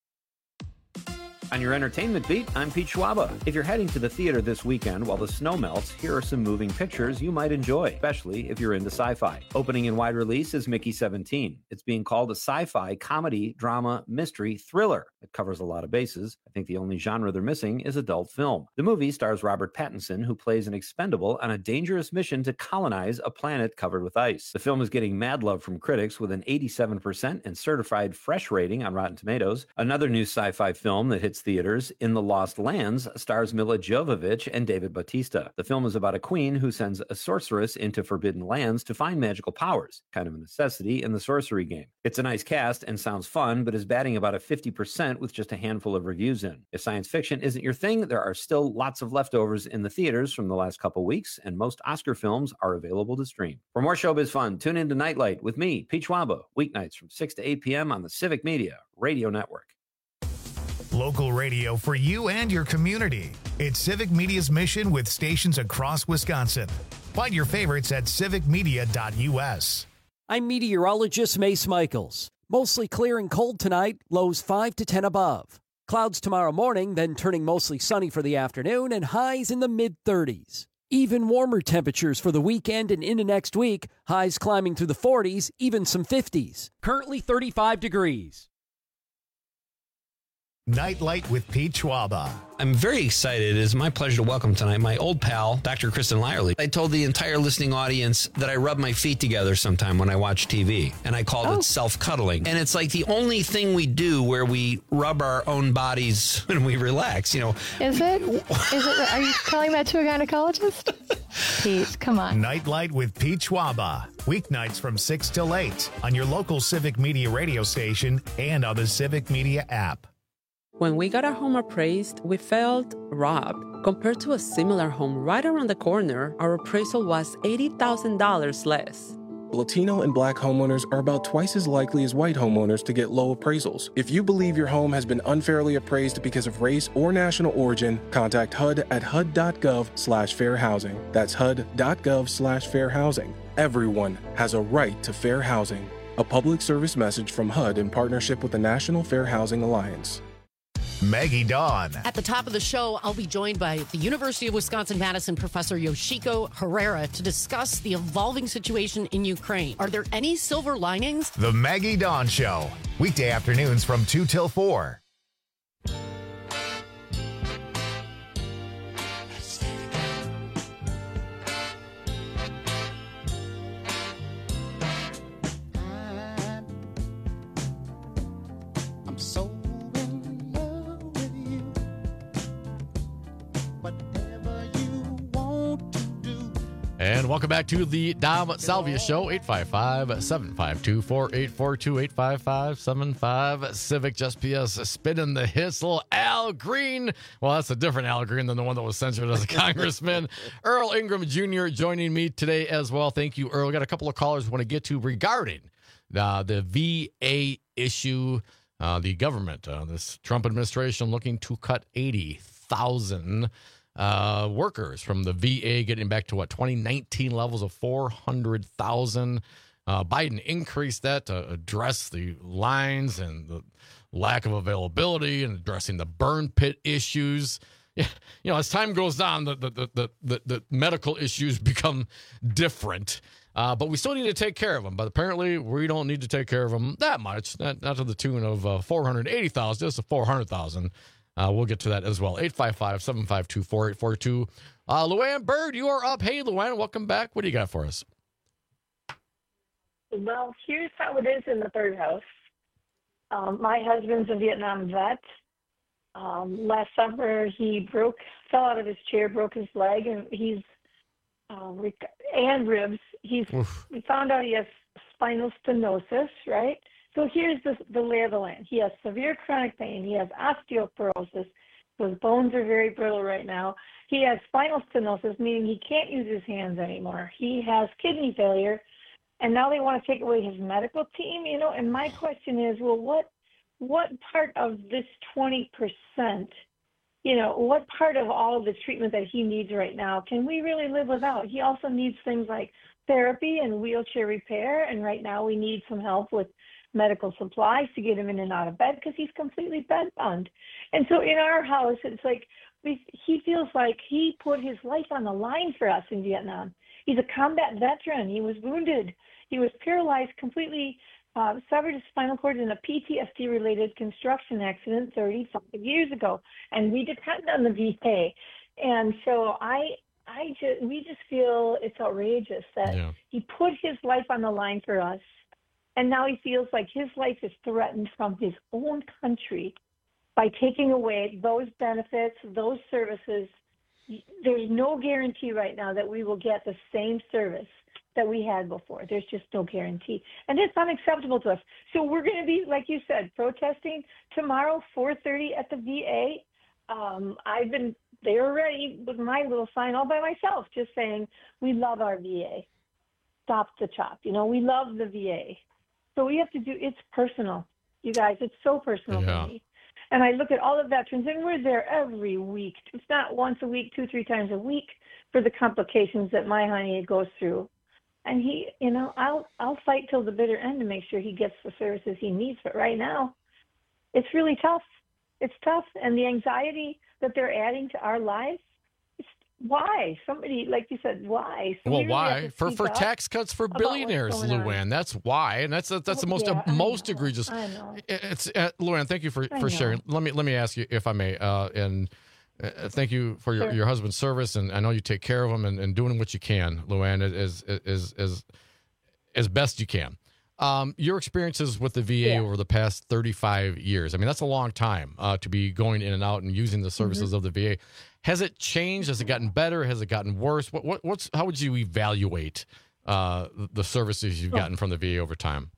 On your entertainment beat, I'm Pete Schwaba. If you're heading to the theater this weekend while the snow melts, here are some moving pictures you might enjoy, especially if you're into sci-fi. Opening in wide release is Mickey seventeen. It's being called a sci-fi, comedy, drama, mystery, thriller. It covers a lot of bases. I think the only genre they're missing is adult film. The movie stars Robert Pattinson, who plays an expendable on a dangerous mission to colonize a planet covered with ice. The film is getting mad love from critics with an eighty-seven percent and certified fresh rating on Rotten Tomatoes. Another new sci-fi film that hits theaters, In the Lost Lands, stars Mila Jovovich and David Bautista. The film is about a queen who sends a sorceress into forbidden lands to find magical powers, kind of a necessity in the sorcery game. It's a nice cast and sounds fun, but is batting about a fifty percent with just a handful of reviews in. If science fiction isn't your thing, there are still lots of leftovers in the theaters from the last couple weeks, and most Oscar films are available to stream. For more showbiz fun, tune in to Nightlight with me, Pete Schwaba, weeknights from six to eight p.m. on the Civic Media Radio Network. Local radio for you and your community. It's Civic Media's mission with stations across Wisconsin. Find your favorites at civic media dot u s. I'm meteorologist Mace Michaels. Mostly clear and cold tonight, lows five to ten above. Clouds tomorrow morning, then turning mostly sunny for the afternoon and highs in the mid-thirties. Even warmer temperatures for the weekend and into next week, highs climbing through the forties, even some fifties. Currently thirty-five degrees. Nightlight with Pete Schwaba. I'm very excited. It is my pleasure to welcome tonight my old pal, Doctor Kristen Lyerly. I told the entire listening audience that I rub my feet together sometime when I watch T V, and I called oh. it self-cuddling. And it's like the only thing we do where we rub our own bodies when we relax, you know. Is it? Is it? Are you telling that to a gynecologist? Pete, come on. Nightlight with Pete Schwaba. Weeknights from six till eight on your local Civic Media radio station and on the Civic Media app. When we got our home appraised, we felt robbed. Compared to a similar home right around the corner, our appraisal was eighty thousand dollars less. Latino and Black homeowners are about twice as likely as white homeowners to get low appraisals. If you believe your home has been unfairly appraised because of race or national origin, contact H U D at H U D dot gov slash fair housing. That's H U D dot gov slash fair housing. Everyone has a right to fair housing. A public service message from H U D in partnership with the National Fair Housing Alliance. Maggie Dawn. At the top of the show, I'll be joined by the University of Wisconsin-Madison professor Yoshiko Herrera to discuss the evolving situation in Ukraine. Are there any silver linings? The Maggie Dawn Show. Weekday afternoons from two till four. And welcome back to the Dom Salvia Show, eight five five, seven five two, four eight four two, eight five five, seven five, Civic Just P S, spinning the hits, little Al Green. Well, that's a different Al Green than the one that was censored as a congressman. Earl Ingram Junior joining me today as well. Thank you, Earl. We got a couple of callers we want to get to regarding uh, the V A issue. Uh, the government, uh, this Trump administration looking to cut eighty thousand Uh, workers from the V A, getting back to what, twenty nineteen levels of four hundred thousand. Uh, Biden increased that to address the lines and the lack of availability and addressing the burn pit issues. Yeah, you know, as time goes on, the the the the, the medical issues become different. Uh, but we still need to take care of them. But apparently, we don't need to take care of them that much, not, not to the tune of uh, four hundred eighty thousand, just four hundred thousand. Uh, we'll get to that as well. eight five five, seven five two, four eight four two. Uh, Luann Bird, you are up. Hey, Luann, welcome back. What do you got for us? Well, here's how it is in the third house. Um, my husband's a Vietnam vet. Um, last summer, he broke, fell out of his chair, broke his leg, and he's uh, rec- and ribs. He's Oof. We found out he has spinal stenosis, right? So here's the, the lay of the land. He has severe chronic pain. He has osteoporosis. His bones are very brittle right now. He has spinal stenosis, meaning he can't use his hands anymore. He has kidney failure, and now they want to take away his medical team, you know. And my question is, well, what what part of this twenty percent, you know, what part of all of the treatment that he needs right now can we really live without? He also needs things like therapy and wheelchair repair, and right now we need some help with medical supplies to get him in and out of bed because he's completely bedbound. And so in our house, it's like we, he feels like he put his life on the line for us in Vietnam. He's a combat veteran. He was wounded. He was paralyzed, completely uh, severed his spinal cord in a P T S D-related construction accident thirty-five years ago. And we depend on the V A. And so I, I just, we just feel it's outrageous that yeah. he put his life on the line for us. And now he feels like his life is threatened from his own country by taking away those benefits, those services. There's no guarantee right now that we will get the same service that we had before. There's just no guarantee. And it's unacceptable to us. So we're going to be, like you said, protesting tomorrow, four thirty at the V A. Um, I've been there already with my little sign all by myself, just saying, we love our V A. Stop the chop. You know, we love the V A. So we have to do, it's personal, you guys. It's so personal yeah. for me. And I look at all the veterans, and we're there every week. It's not once a week, two, three times a week for the complications that my honey goes through. And he, you know, I'll I'll fight till the bitter end to make sure he gets the services he needs. But right now, it's really tough. It's tough. And the anxiety that they're adding to our lives, why? Somebody, like you said, why? Somebody well, why? For for tax cuts for billionaires, Luann. On. That's why, and that's that's the most yeah, uh, most know. egregious. I know. It's uh, Luann. Thank you for, I for know. sharing. Let me let me ask you, if I may, uh, and uh, thank you for your, sure. your husband's service, and I know you take care of him and, and doing what you can, Luann, as as as as best you can. Um, your experiences with the V A yeah. over the past thirty-five years. I mean, that's a long time uh, to be going in and out and using the services mm-hmm. of the V A. Has it changed? Has it gotten better? Has it gotten worse? What, what what's how would you evaluate uh, the services you've gotten from the V A over time?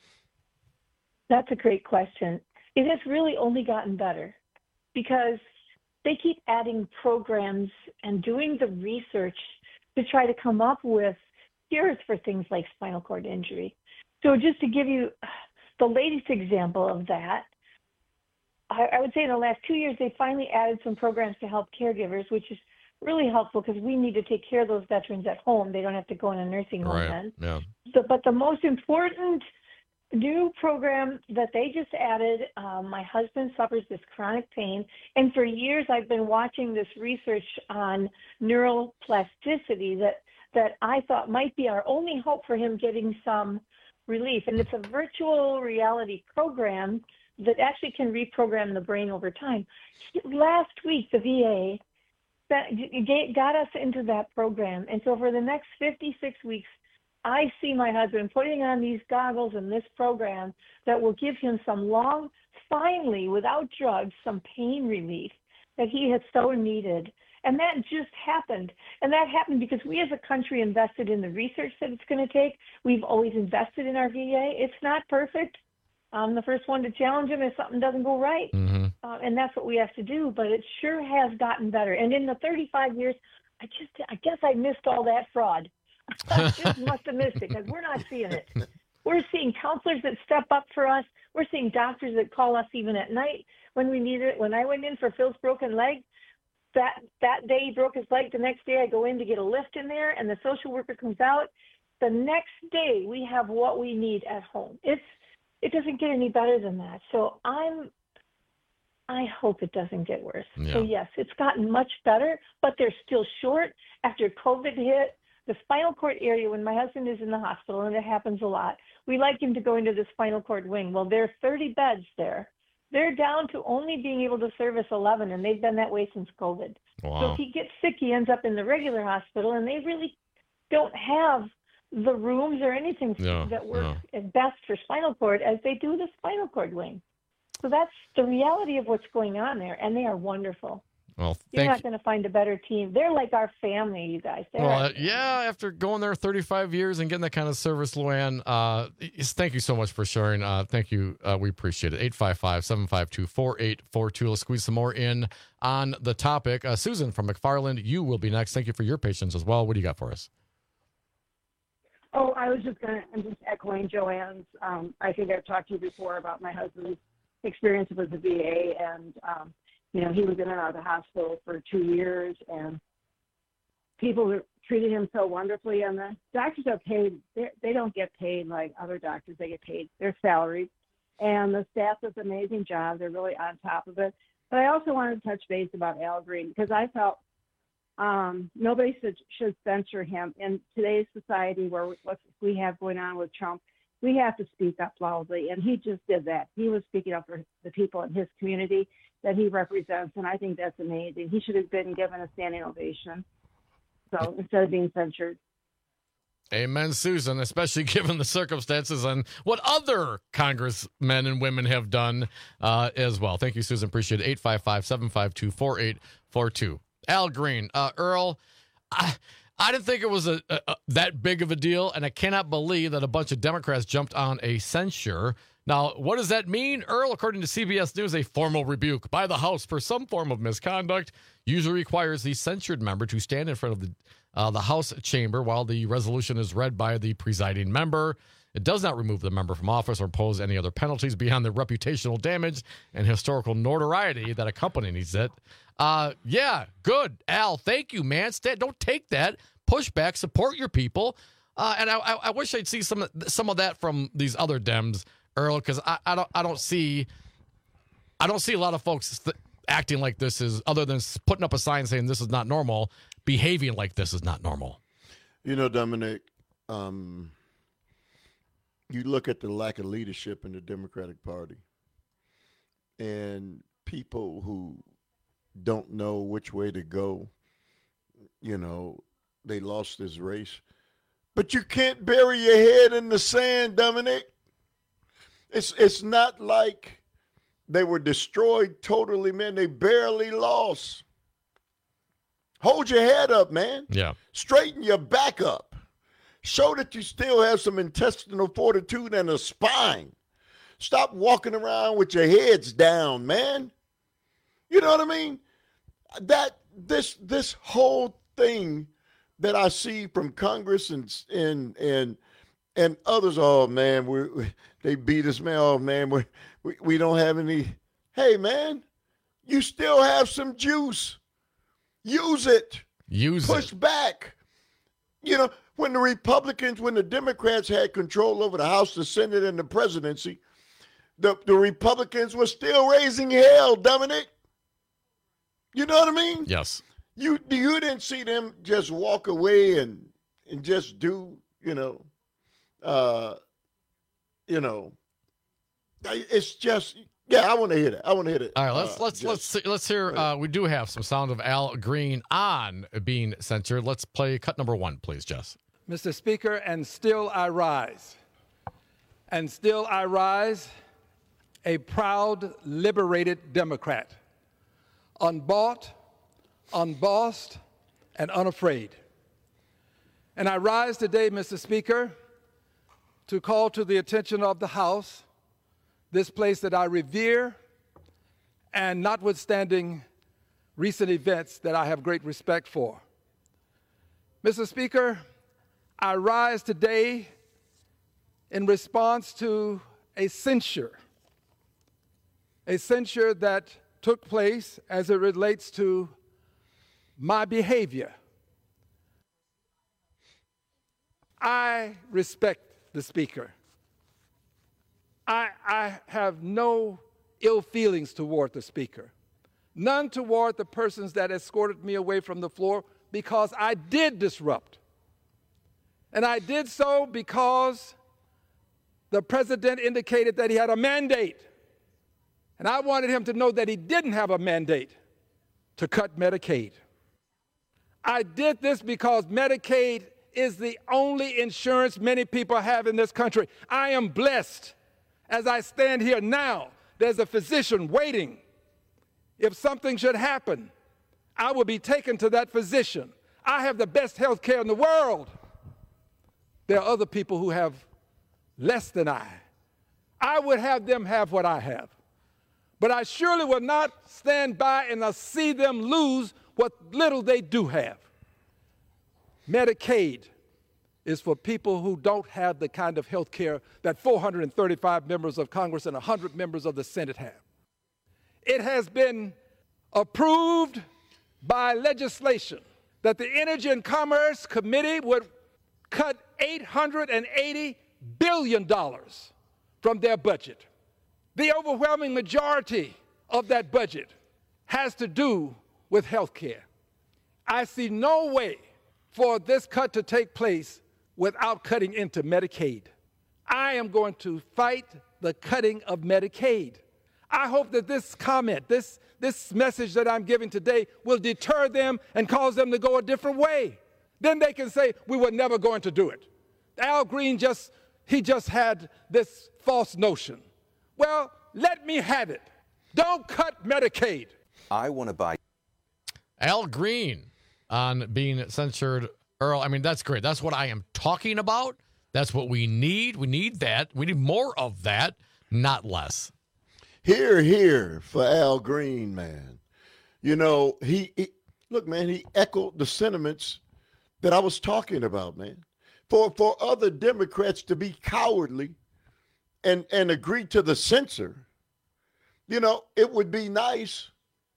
That's a great question. It has really only gotten better because they keep adding programs and doing the research to try to come up with cures for things like spinal cord injury. So just to give you the latest example of that, I, I would say in the last two years, they finally added some programs to help caregivers, which is really helpful because we need to take care of those veterans at home. They don't have to go in a nursing home right. then. Yeah. So, but the most important new program that they just added, um, my husband suffers this chronic pain, and for years I've been watching this research on neuroplasticity that, that I thought might be our only hope for him getting some relief. And it's a virtual reality program that actually can reprogram the brain over time. Last week, the V A got us into that program. And so for the next fifty-six weeks, I see my husband putting on these goggles in this program that will give him some long, finally, without drugs, some pain relief that he has so needed. And that just happened. And that happened because we as a country invested in the research that it's going to take. We've always invested in our V A. It's not perfect. I'm the first one to challenge them if something doesn't go right. Mm-hmm. Uh, and that's what we have to do. But it sure has gotten better. And in the thirty-five years, I just, I guess I missed all that fraud. I just must have missed it because we're not seeing it. We're seeing counselors that step up for us. We're seeing doctors that call us even at night when we need it. When I went in for Phil's broken leg, that that day he broke his leg. The next day I go in to get a lift in there, and the social worker comes out. The next day we have what we need at home. It's it doesn't get any better than that. So I'm I hope it doesn't get worse. Yeah. So yes, it's gotten much better, but they're still short. After COVID hit, the spinal cord area, when my husband is in the hospital, and it happens a lot, we like him to go into the spinal cord wing. Well, there are thirty beds there. They're down to only being able to service eleven, and they've been that way since COVID. Wow. So if he gets sick, he ends up in the regular hospital, and they really don't have the rooms or anything No, that work no. as best for spinal cord as they do the spinal cord wing. So that's the reality of what's going on there, and they are wonderful. Well, You're thank not going to find a better team. They're like our family, you guys. They're Well, our uh, yeah, after going there thirty-five years and getting that kind of service, Luann, uh, is- thank you so much for sharing. Uh, thank you. Uh, we appreciate it. eight five five, seven five two, four eight four two. Let's squeeze some more in on the topic. Uh, Susan from McFarland, you will be next. Thank you for your patience as well. What do you got for us? Oh, I was just going to, I'm just echoing Joanne's. Um, I think I've talked to you before about my husband's experience with the V A, and, um, you know, he was in and out of the hospital for two years, and people treated him so wonderfully. And the doctors are paid, they they don't get paid like other doctors. They get paid, they're salaried. And the staff does an amazing job. They're really on top of it. But I also wanted to touch base about Al Green, because I felt um, nobody should, should censure him. In today's society where what we have going on with Trump, we have to speak up loudly. And he just did that. He was speaking up for the people in his community that he represents, and I think that's amazing. He should have been given a standing ovation. So instead of being censured. Amen, Susan, especially given the circumstances and what other congressmen and women have done uh, as well. Thank you, Susan. Appreciate it. eight five five, seven five two, four eight four two. Al Green, uh, Earl, I, I didn't think it was a, a, a that big of a deal, and I cannot believe that a bunch of Democrats jumped on a censure. Now, what does that mean, Earl? According to C B S News, a formal rebuke by the House for some form of misconduct usually requires the censured member to stand in front of the uh, the House chamber while the resolution is read by the presiding member. It does not remove the member from office or impose any other penalties beyond the reputational damage and historical notoriety that accompanies it. Uh, yeah, good, Al. Thank you, man. Stand, don't take that. Push back. Support your people. Uh, and I, I, I wish I'd see some some of that from these other Dems, Earl, because I, I don't I don't see I don't see a lot of folks th- acting like this is, other than putting up a sign saying this is not normal, behaving like this is not normal. You know, Dominic, um, you look at the lack of leadership in the Democratic Party, and people who don't know which way to go, you know, they lost this race. But you can't bury your head in the sand, Dominic. It's it's not like they were destroyed totally, man. They barely lost. Hold your head up, man. Yeah. Straighten your back up. Show that you still have some intestinal fortitude and a spine. Stop walking around with your heads down, man. You know what I mean? That this this whole thing that I see from Congress and and and and others, oh man, we, we they beat us, man. Oh man, we, we we don't have any. Hey man, you still have some juice. Use it. Use Push it. Push back. You know, when the Republicans, when the Democrats had control over the House, the Senate, and the presidency, the, the Republicans were still raising hell, Dominic. You know what I mean? Yes. You you didn't see them just walk away and and just do, you know, uh, you know, it's just, yeah, I want to hear that. I want to hear it. All right, let's uh, let's just, let's see, let's hear. Uh, we do have some sound of Al Green on being censored. Let's play cut number one, please, Jess. Mister Speaker, and still I rise, and still I rise, a proud, liberated Democrat, unbought, unbossed, and unafraid. And I rise today, Mister Speaker, to call to the attention of the House this place that I revere, and notwithstanding recent events that I have great respect for. Mister Speaker, I rise today in response to a censure, a censure that took place as it relates to my behavior. I respect the Speaker. I, I have no ill feelings toward the Speaker, none toward the persons that escorted me away from the floor, because I did disrupt. And I did so because the President indicated that he had a mandate. And I wanted him to know that he didn't have a mandate to cut Medicaid. I did this because Medicaid is the only insurance many people have in this country. I am blessed. As I stand here now, there's a physician waiting. If something should happen, I will be taken to that physician. I have the best health care in the world. There are other people who have less than I. I would have them have what I have. But I surely will not stand by and I'll see them lose what little they do have. Medicaid is for people who don't have the kind of health care that four hundred thirty-five members of Congress and one hundred members of the Senate have. It has been approved by legislation that the Energy and Commerce Committee would cut eight hundred eighty billion dollars from their budget. The overwhelming majority of that budget has to do with health care. I see no way for this cut to take place without cutting into Medicaid. I am going to fight the cutting of Medicaid. I hope that this comment, this, this message that I'm giving today will deter them and cause them to go a different way. Then they can say, we were never going to do it. Al Green just, he just had this false notion. Well, let me have it. Don't cut Medicaid. I want to buy. Al Green on being censored. Earl, I mean, that's great. That's what I am talking about. That's what we need. We need that. We need more of that, not less. Here, here for Al Green, man. You know, he, he look, man, he echoed the sentiments that I was talking about, man. For for other Democrats to be cowardly and, and agree to the censor, you know, it would be nice,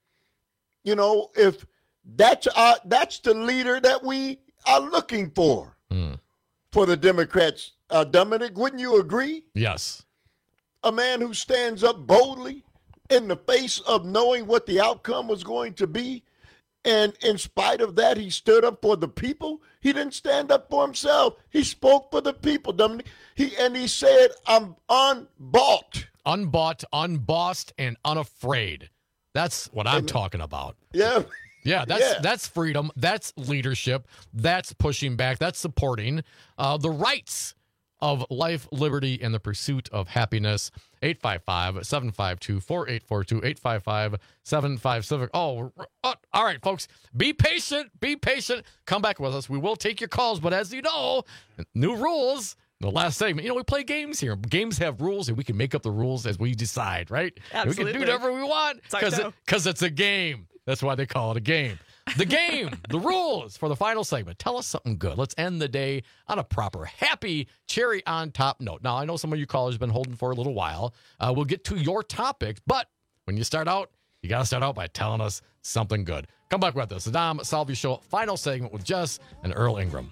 you know, if that's our, that's the leader that we are looking for, mm. for the Democrats. Uh, Dominic, wouldn't you agree? Yes. A man who stands up boldly in the face of knowing what the outcome was going to be. And in spite of that, he stood up for the people. He didn't stand up for himself. He spoke for the people, Dominic. He, and he said, I'm unbought. Unbought, unbossed, and unafraid. That's what I'm and, talking about. Yeah. Yeah, that's yeah. that's freedom. That's leadership. That's pushing back. That's supporting uh, the rights of life, liberty, and the pursuit of happiness. eight five five, seven five two, four eight four two, eight five five, seven five Civic. Oh, oh, all right, folks. Be patient. Be patient. Come back with us. We will take your calls, but as you know, new rules. The last segment, you know, we play games here. Games have rules, and we can make up the rules as we decide, right? Absolutely. We can do whatever we want because it, it's a game. That's why they call it a game. The game, the rules for the final segment. Tell us something good. Let's end the day on a proper, happy, cherry on top note. Now, I know some of you callers have been holding for a little while. Uh, we'll get to your topics, but when you start out, you got to start out by telling us something good. Come back with us. The Dom Salvio Show, final segment with Jess and Earl Ingram.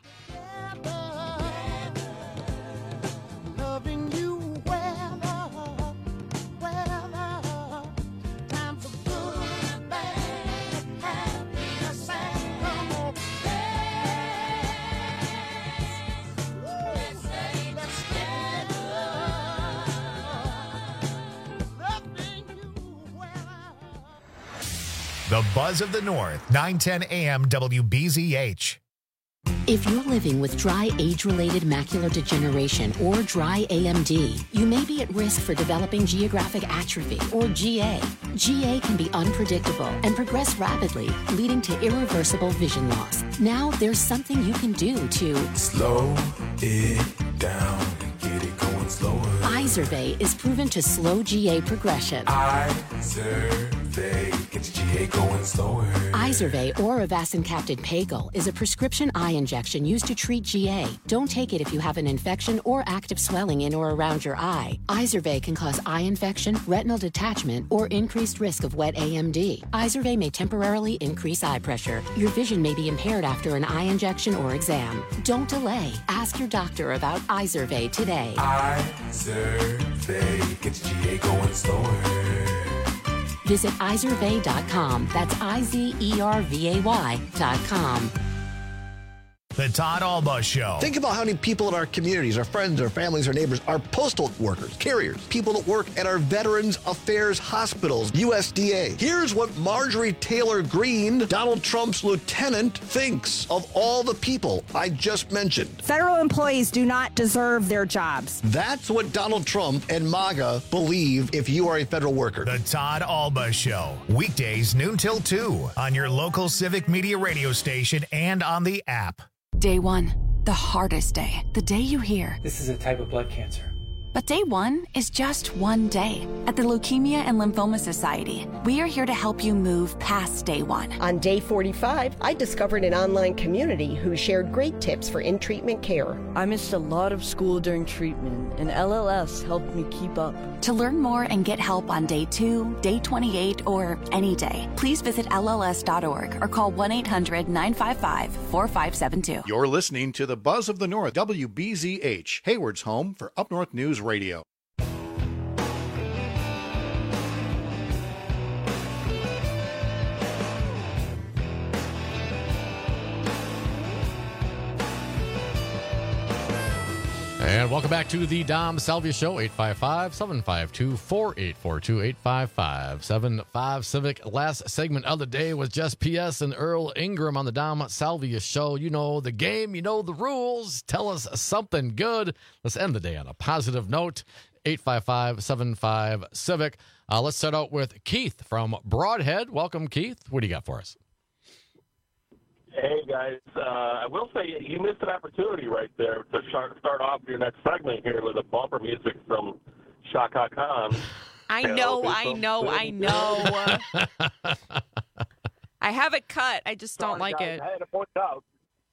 The Buzz of the North, nine ten A M W B Z H. If you're living with dry age-related macular degeneration or dry A M D, you may be at risk for developing geographic atrophy or G A. G A can be unpredictable and progress rapidly, leading to irreversible vision loss. Now there's something you can do to slow it down and get it going slower. Izervay is proven to slow G A progression. Izervay gets G A going slower. Izervay or avacincaptad pagel is a prescription eye injection used to treat G A. Don't take it if you have an infection or active swelling in or around your eye. Izervay can cause eye infection, retinal detachment, or increased risk of wet A M D. Izervay may temporarily increase eye pressure. Your vision may be impaired after an eye injection or exam. Don't delay. Ask your doctor about Izervay today. Izervay gets G A going slower. Visit izervay dot com. That's I Z E R V A Y dot com. The Todd Alba Show. Think about how many people in our communities, our friends, our families, our neighbors, are postal workers, carriers, people that work at our Veterans Affairs hospitals, U S D A. Here's what Marjorie Taylor Greene, Donald Trump's lieutenant, thinks of all the people I just mentioned. Federal employees do not deserve their jobs. That's what Donald Trump and MAGA believe if you are a federal worker. The Todd Alba Show. Weekdays noon till two on your local Civic Media radio station and on the app. Day one, the hardest day. The day you hear, this is a type of blood cancer. But day one is just one day. At the Leukemia and Lymphoma Society, we are here to help you move past day one. On day forty-five, I discovered an online community who shared great tips for in-treatment care. I missed a lot of school during treatment, and L L S helped me keep up. To learn more and get help on day two, day twenty-eight, or any day, please visit L L S dot org or call one eight hundred nine five five four five seven two. You're listening to the Buzz of the North, W B Z H, Hayward's home for Up North News Radio. And welcome back to the Dom Salvia Show, eight five five, seven five two, four eight four two, eight five five, seven five Civic. Last segment of the day was Jess P S and Earl Ingram on the Dom Salvia Show. You know the game, you know the rules. Tell us something good. Let's end the day on a positive note. eight five five, seven five Civic. Uh, let's start out with Keith from Broadhead. Welcome, Keith. What do you got for us? Hey, guys. Uh, I will say you missed an opportunity right there to start, start off your next segment here with a bumper music from Shaka Khan. I know, I know, I know. I have it cut. I just don't Sorry, like guys, it. I had to point out.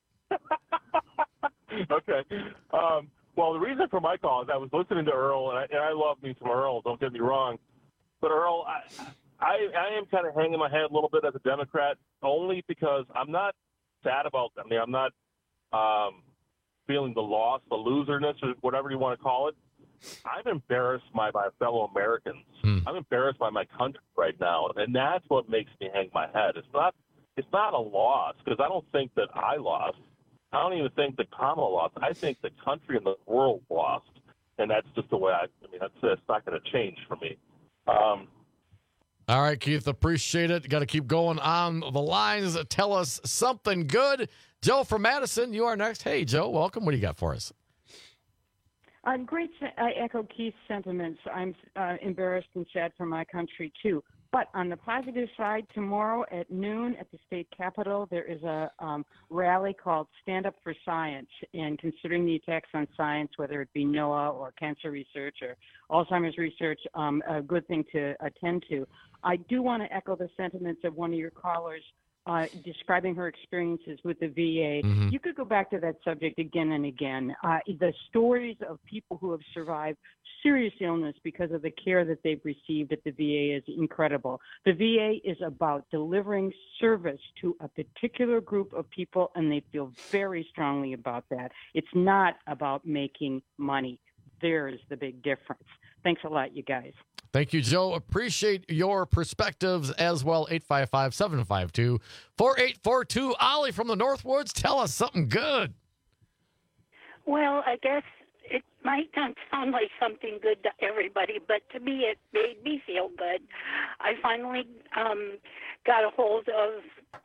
Okay. Um, well, the reason for my call is I was listening to Earl, and I, and I love me some Earl, don't get me wrong. But Earl, I, I, I am kind of hanging my head a little bit as a Democrat, only because I'm not sad about them. I mean, I'm not um, feeling the loss, the loserness, or whatever you want to call it. I'm embarrassed by my fellow Americans. Hmm. I'm embarrassed by my country right now, and that's what makes me hang my head. It's not, it's not a loss, because I don't think that I lost. I don't even think that Kamala lost. I think the country and the world lost, and that's just the way I. I mean, that's it's not going to change for me. Um, All right, Keith, appreciate it. Got to keep going on the lines. Tell us something good. Joe from Madison, you are next. Hey, Joe, welcome. What do you got for us? I'm great. I echo Keith's sentiments. I'm uh, embarrassed and sad for my country, too. But on the positive side, tomorrow at noon at the state capitol, there is a um, rally called Stand Up for Science. And considering the attacks on science, whether it be NOAA or cancer research or Alzheimer's research, um, a good thing to attend to. I do want to echo the sentiments of one of your callers uh, describing her experiences with the V A. Mm-hmm. You could go back to that subject again and again. Uh, the stories of people who have survived serious illness because of the care that they've received at the V A is incredible. The V A is about delivering service to a particular group of people, and they feel very strongly about that. It's not about making money. There's the big difference. Thanks a lot, you guys. Thank you, Joe. Appreciate your perspectives as well. eight five five, seven five two, four eight four two. Ollie from the Northwoods, tell us something good. Well, I guess it might not sound like something good to everybody, but to me it made me feel good. I finally um, got a hold of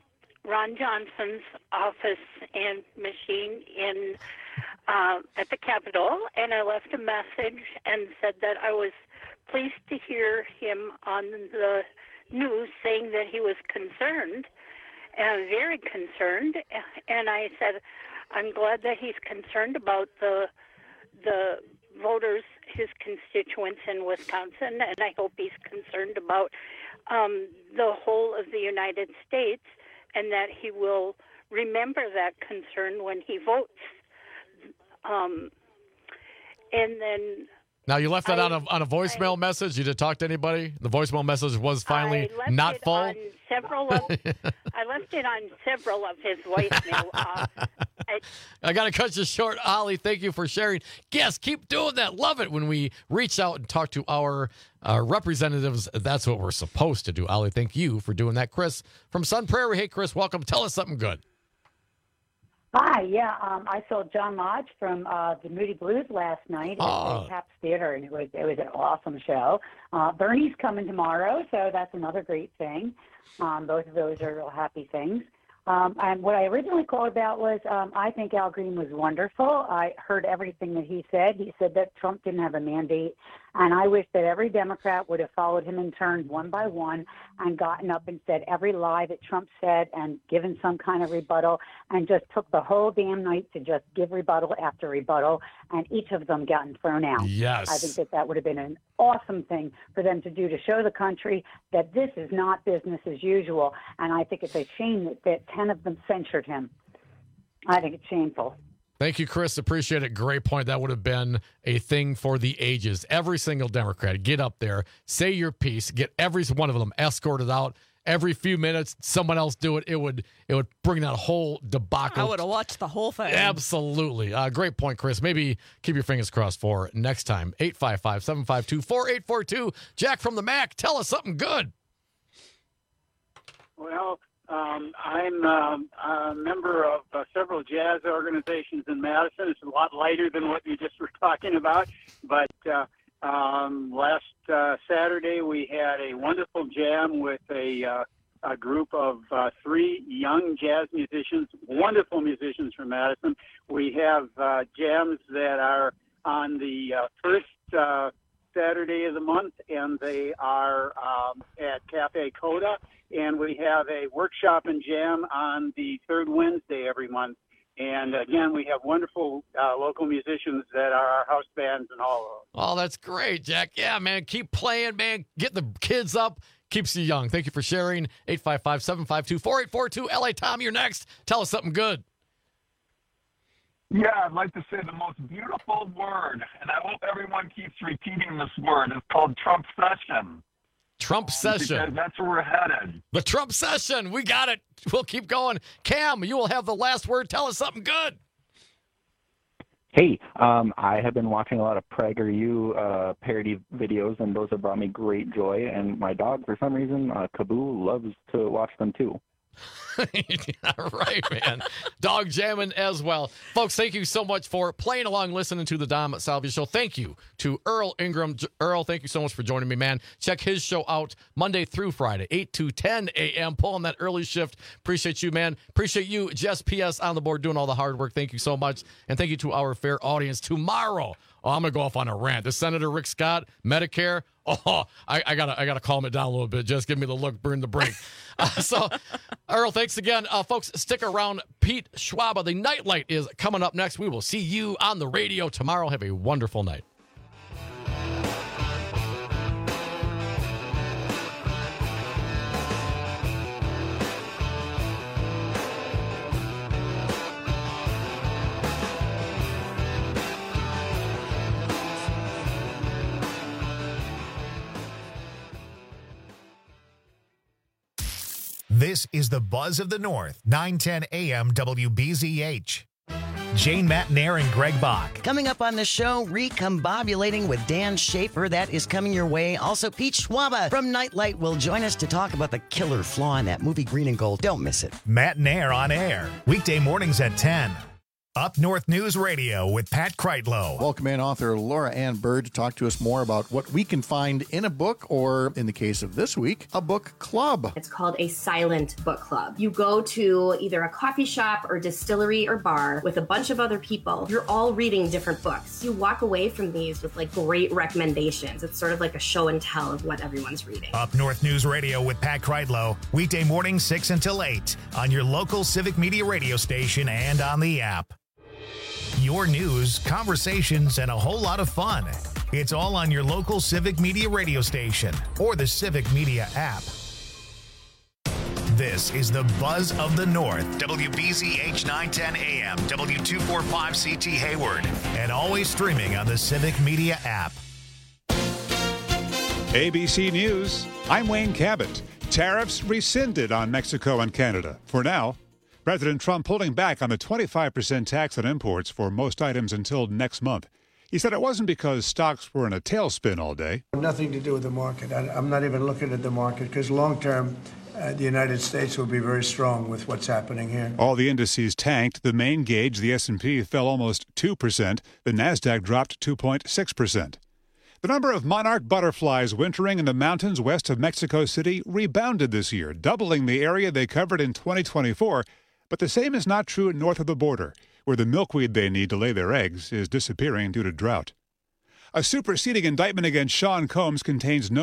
Ron Johnson's office and machine in uh, at the Capitol, and I left a message and said that I was pleased to hear him on the news saying that he was concerned, and very concerned. And I said, I'm glad that he's concerned about the the voters, his constituents in Wisconsin, and I hope he's concerned about um, the whole of the United States, and that he will remember that concern when he votes. Um, and then now you left that I, on a on a voicemail I, message. You did talk to anybody? The voicemail message was finally I left not it full. On several of, I left it on several of his voicemail. Uh, I, I got to cut you short, Ollie. Thank you for sharing. Yes, keep doing that. Love it when we reach out and talk to our uh, representatives. That's what we're supposed to do. Ollie, thank you for doing that. Chris from Sun Prairie. Hey, Chris, welcome. Tell us something good. Hi, yeah, um, I saw John Lodge from uh, the Moody Blues last night oh. at the Caps Theater, and it was it was an awesome show. Uh, Bernie's coming tomorrow, so that's another great thing. Um, both of those are real happy things. Um, and what I originally called about was um, I think Al Green was wonderful. I heard everything that he said. He said that Trump didn't have a mandate, and I wish that every Democrat would have followed him in turn one by one and gotten up and said every lie that Trump said and given some kind of rebuttal and just took the whole damn night to just give rebuttal after rebuttal, and each of them gotten thrown out. Yes. I think that that would have been an awesome thing for them to do to show the country that this is not business as usual, and I think it's a shame that, that ten of them censured him. I think it's shameful. Thank you, Chris. Appreciate it. Great point. That would have been a thing for the ages. Every single Democrat, get up there, say your piece, get every one of them escorted out. Every few minutes, someone else do it. It would it would bring that whole debacle. I would have watched the whole thing. Absolutely. Uh, great point, Chris. Maybe keep your fingers crossed for next time. eight five five, seven five two, four eight four two. Jack from the Mac, tell us something good. Well, um, I'm um, a member of uh, several jazz organizations in Madison. It's a lot lighter than what you just were talking about. But uh, um, last uh, Saturday, we had a wonderful jam with a, uh, a group of uh, three young jazz musicians, wonderful musicians from Madison. We have uh, jams that are on the uh, first uh, Saturday of the month, and they are um, at Cafe Coda. And we have a workshop and jam on the third Wednesday every month. And again, we have wonderful uh, local musicians that are our house bands and all of them. Oh, that's great, Jack. Yeah, man, keep playing, man. Get the kids up. Keeps you young. Thank you for sharing. eight five five, seven five two, four eight four two. L A Tom, you're next. Tell us something good. Yeah, I'd like to say the most beautiful word, and I hope everyone keeps repeating this word. It's called Trump session. Trump session. Because that's where we're headed. The Trump session. We got it. We'll keep going. Cam, you will have the last word. Tell us something good. Hey, um, I have been watching a lot of PragerU uh, parody videos, and those have brought me great joy. And my dog, for some reason, uh, Kaboo, loves to watch them too. All right, man. Dog jamming as well. Folks, thank you so much for playing along, listening to the Dom Salvia Show. Thank you to Earl Ingram. Earl, thank you so much for joining me, man. Check his show out Monday through Friday, eight to ten a.m. Pulling that early shift. Appreciate you, man. Appreciate you, Jess P S on the board, doing all the hard work. Thank you so much. And thank you to our fair audience. Tomorrow, oh, I'm going to go off on a rant. The Senator Rick Scott, Medicare. Oh, I, I gotta, I gotta calm it down a little bit. Just give me the look, burn the brake. Uh, so, Earl, thanks again, uh, folks. Stick around. Pete Schwaba, the Nightlight is coming up next. We will see you on the radio tomorrow. Have a wonderful night. This is the Buzz of the North, nine ten a.m. W B Z H. Jane Matnair and Greg Bach. Coming up on the show, Recombobulating with Dan Schaefer. That is coming your way. Also, Pete Schwaba from Nightlight will join us to talk about the killer flaw in that movie Green and Gold. Don't miss it. Matnair on air, weekday mornings at ten. Up North News Radio with Pat Kreitlow. Welcome in author Laura Ann Bird to talk to us more about what we can find in a book, or in the case of this week, a book club. It's called a silent book club. You go to either a coffee shop or distillery or bar with a bunch of other people. You're all reading different books. You walk away from these with like great recommendations. It's sort of like a show and tell of what everyone's reading. Up North News Radio with Pat Kreitlow, weekday mornings six until eight on your local Civic Media radio station and on the app. Your news, conversations, and a whole lot of fun. It's all on your local Civic Media radio station or the Civic Media app. This is the Buzz of the North, W B Z H nine ten A M, W two forty-five C T Hayward, and always streaming on the Civic Media app. A B C News, I'm Wayne Cabot. Tariffs rescinded on Mexico and Canada. For now, President Trump pulling back on the twenty-five percent tax on imports for most items until next month. He said it wasn't because stocks were in a tailspin all day. Nothing to do with the market. I, I'm not even looking at the market because long term, uh, the United States will be very strong with what's happening here. All the indices tanked. The main gauge, the S and P, fell almost two percent. The NASDAQ dropped two point six percent. The number of monarch butterflies wintering in the mountains west of Mexico City rebounded this year, doubling the area they covered in twenty twenty-four. But the same is not true north of the border, where the milkweed they need to lay their eggs is disappearing due to drought. A superseding indictment against Sean Combs contains no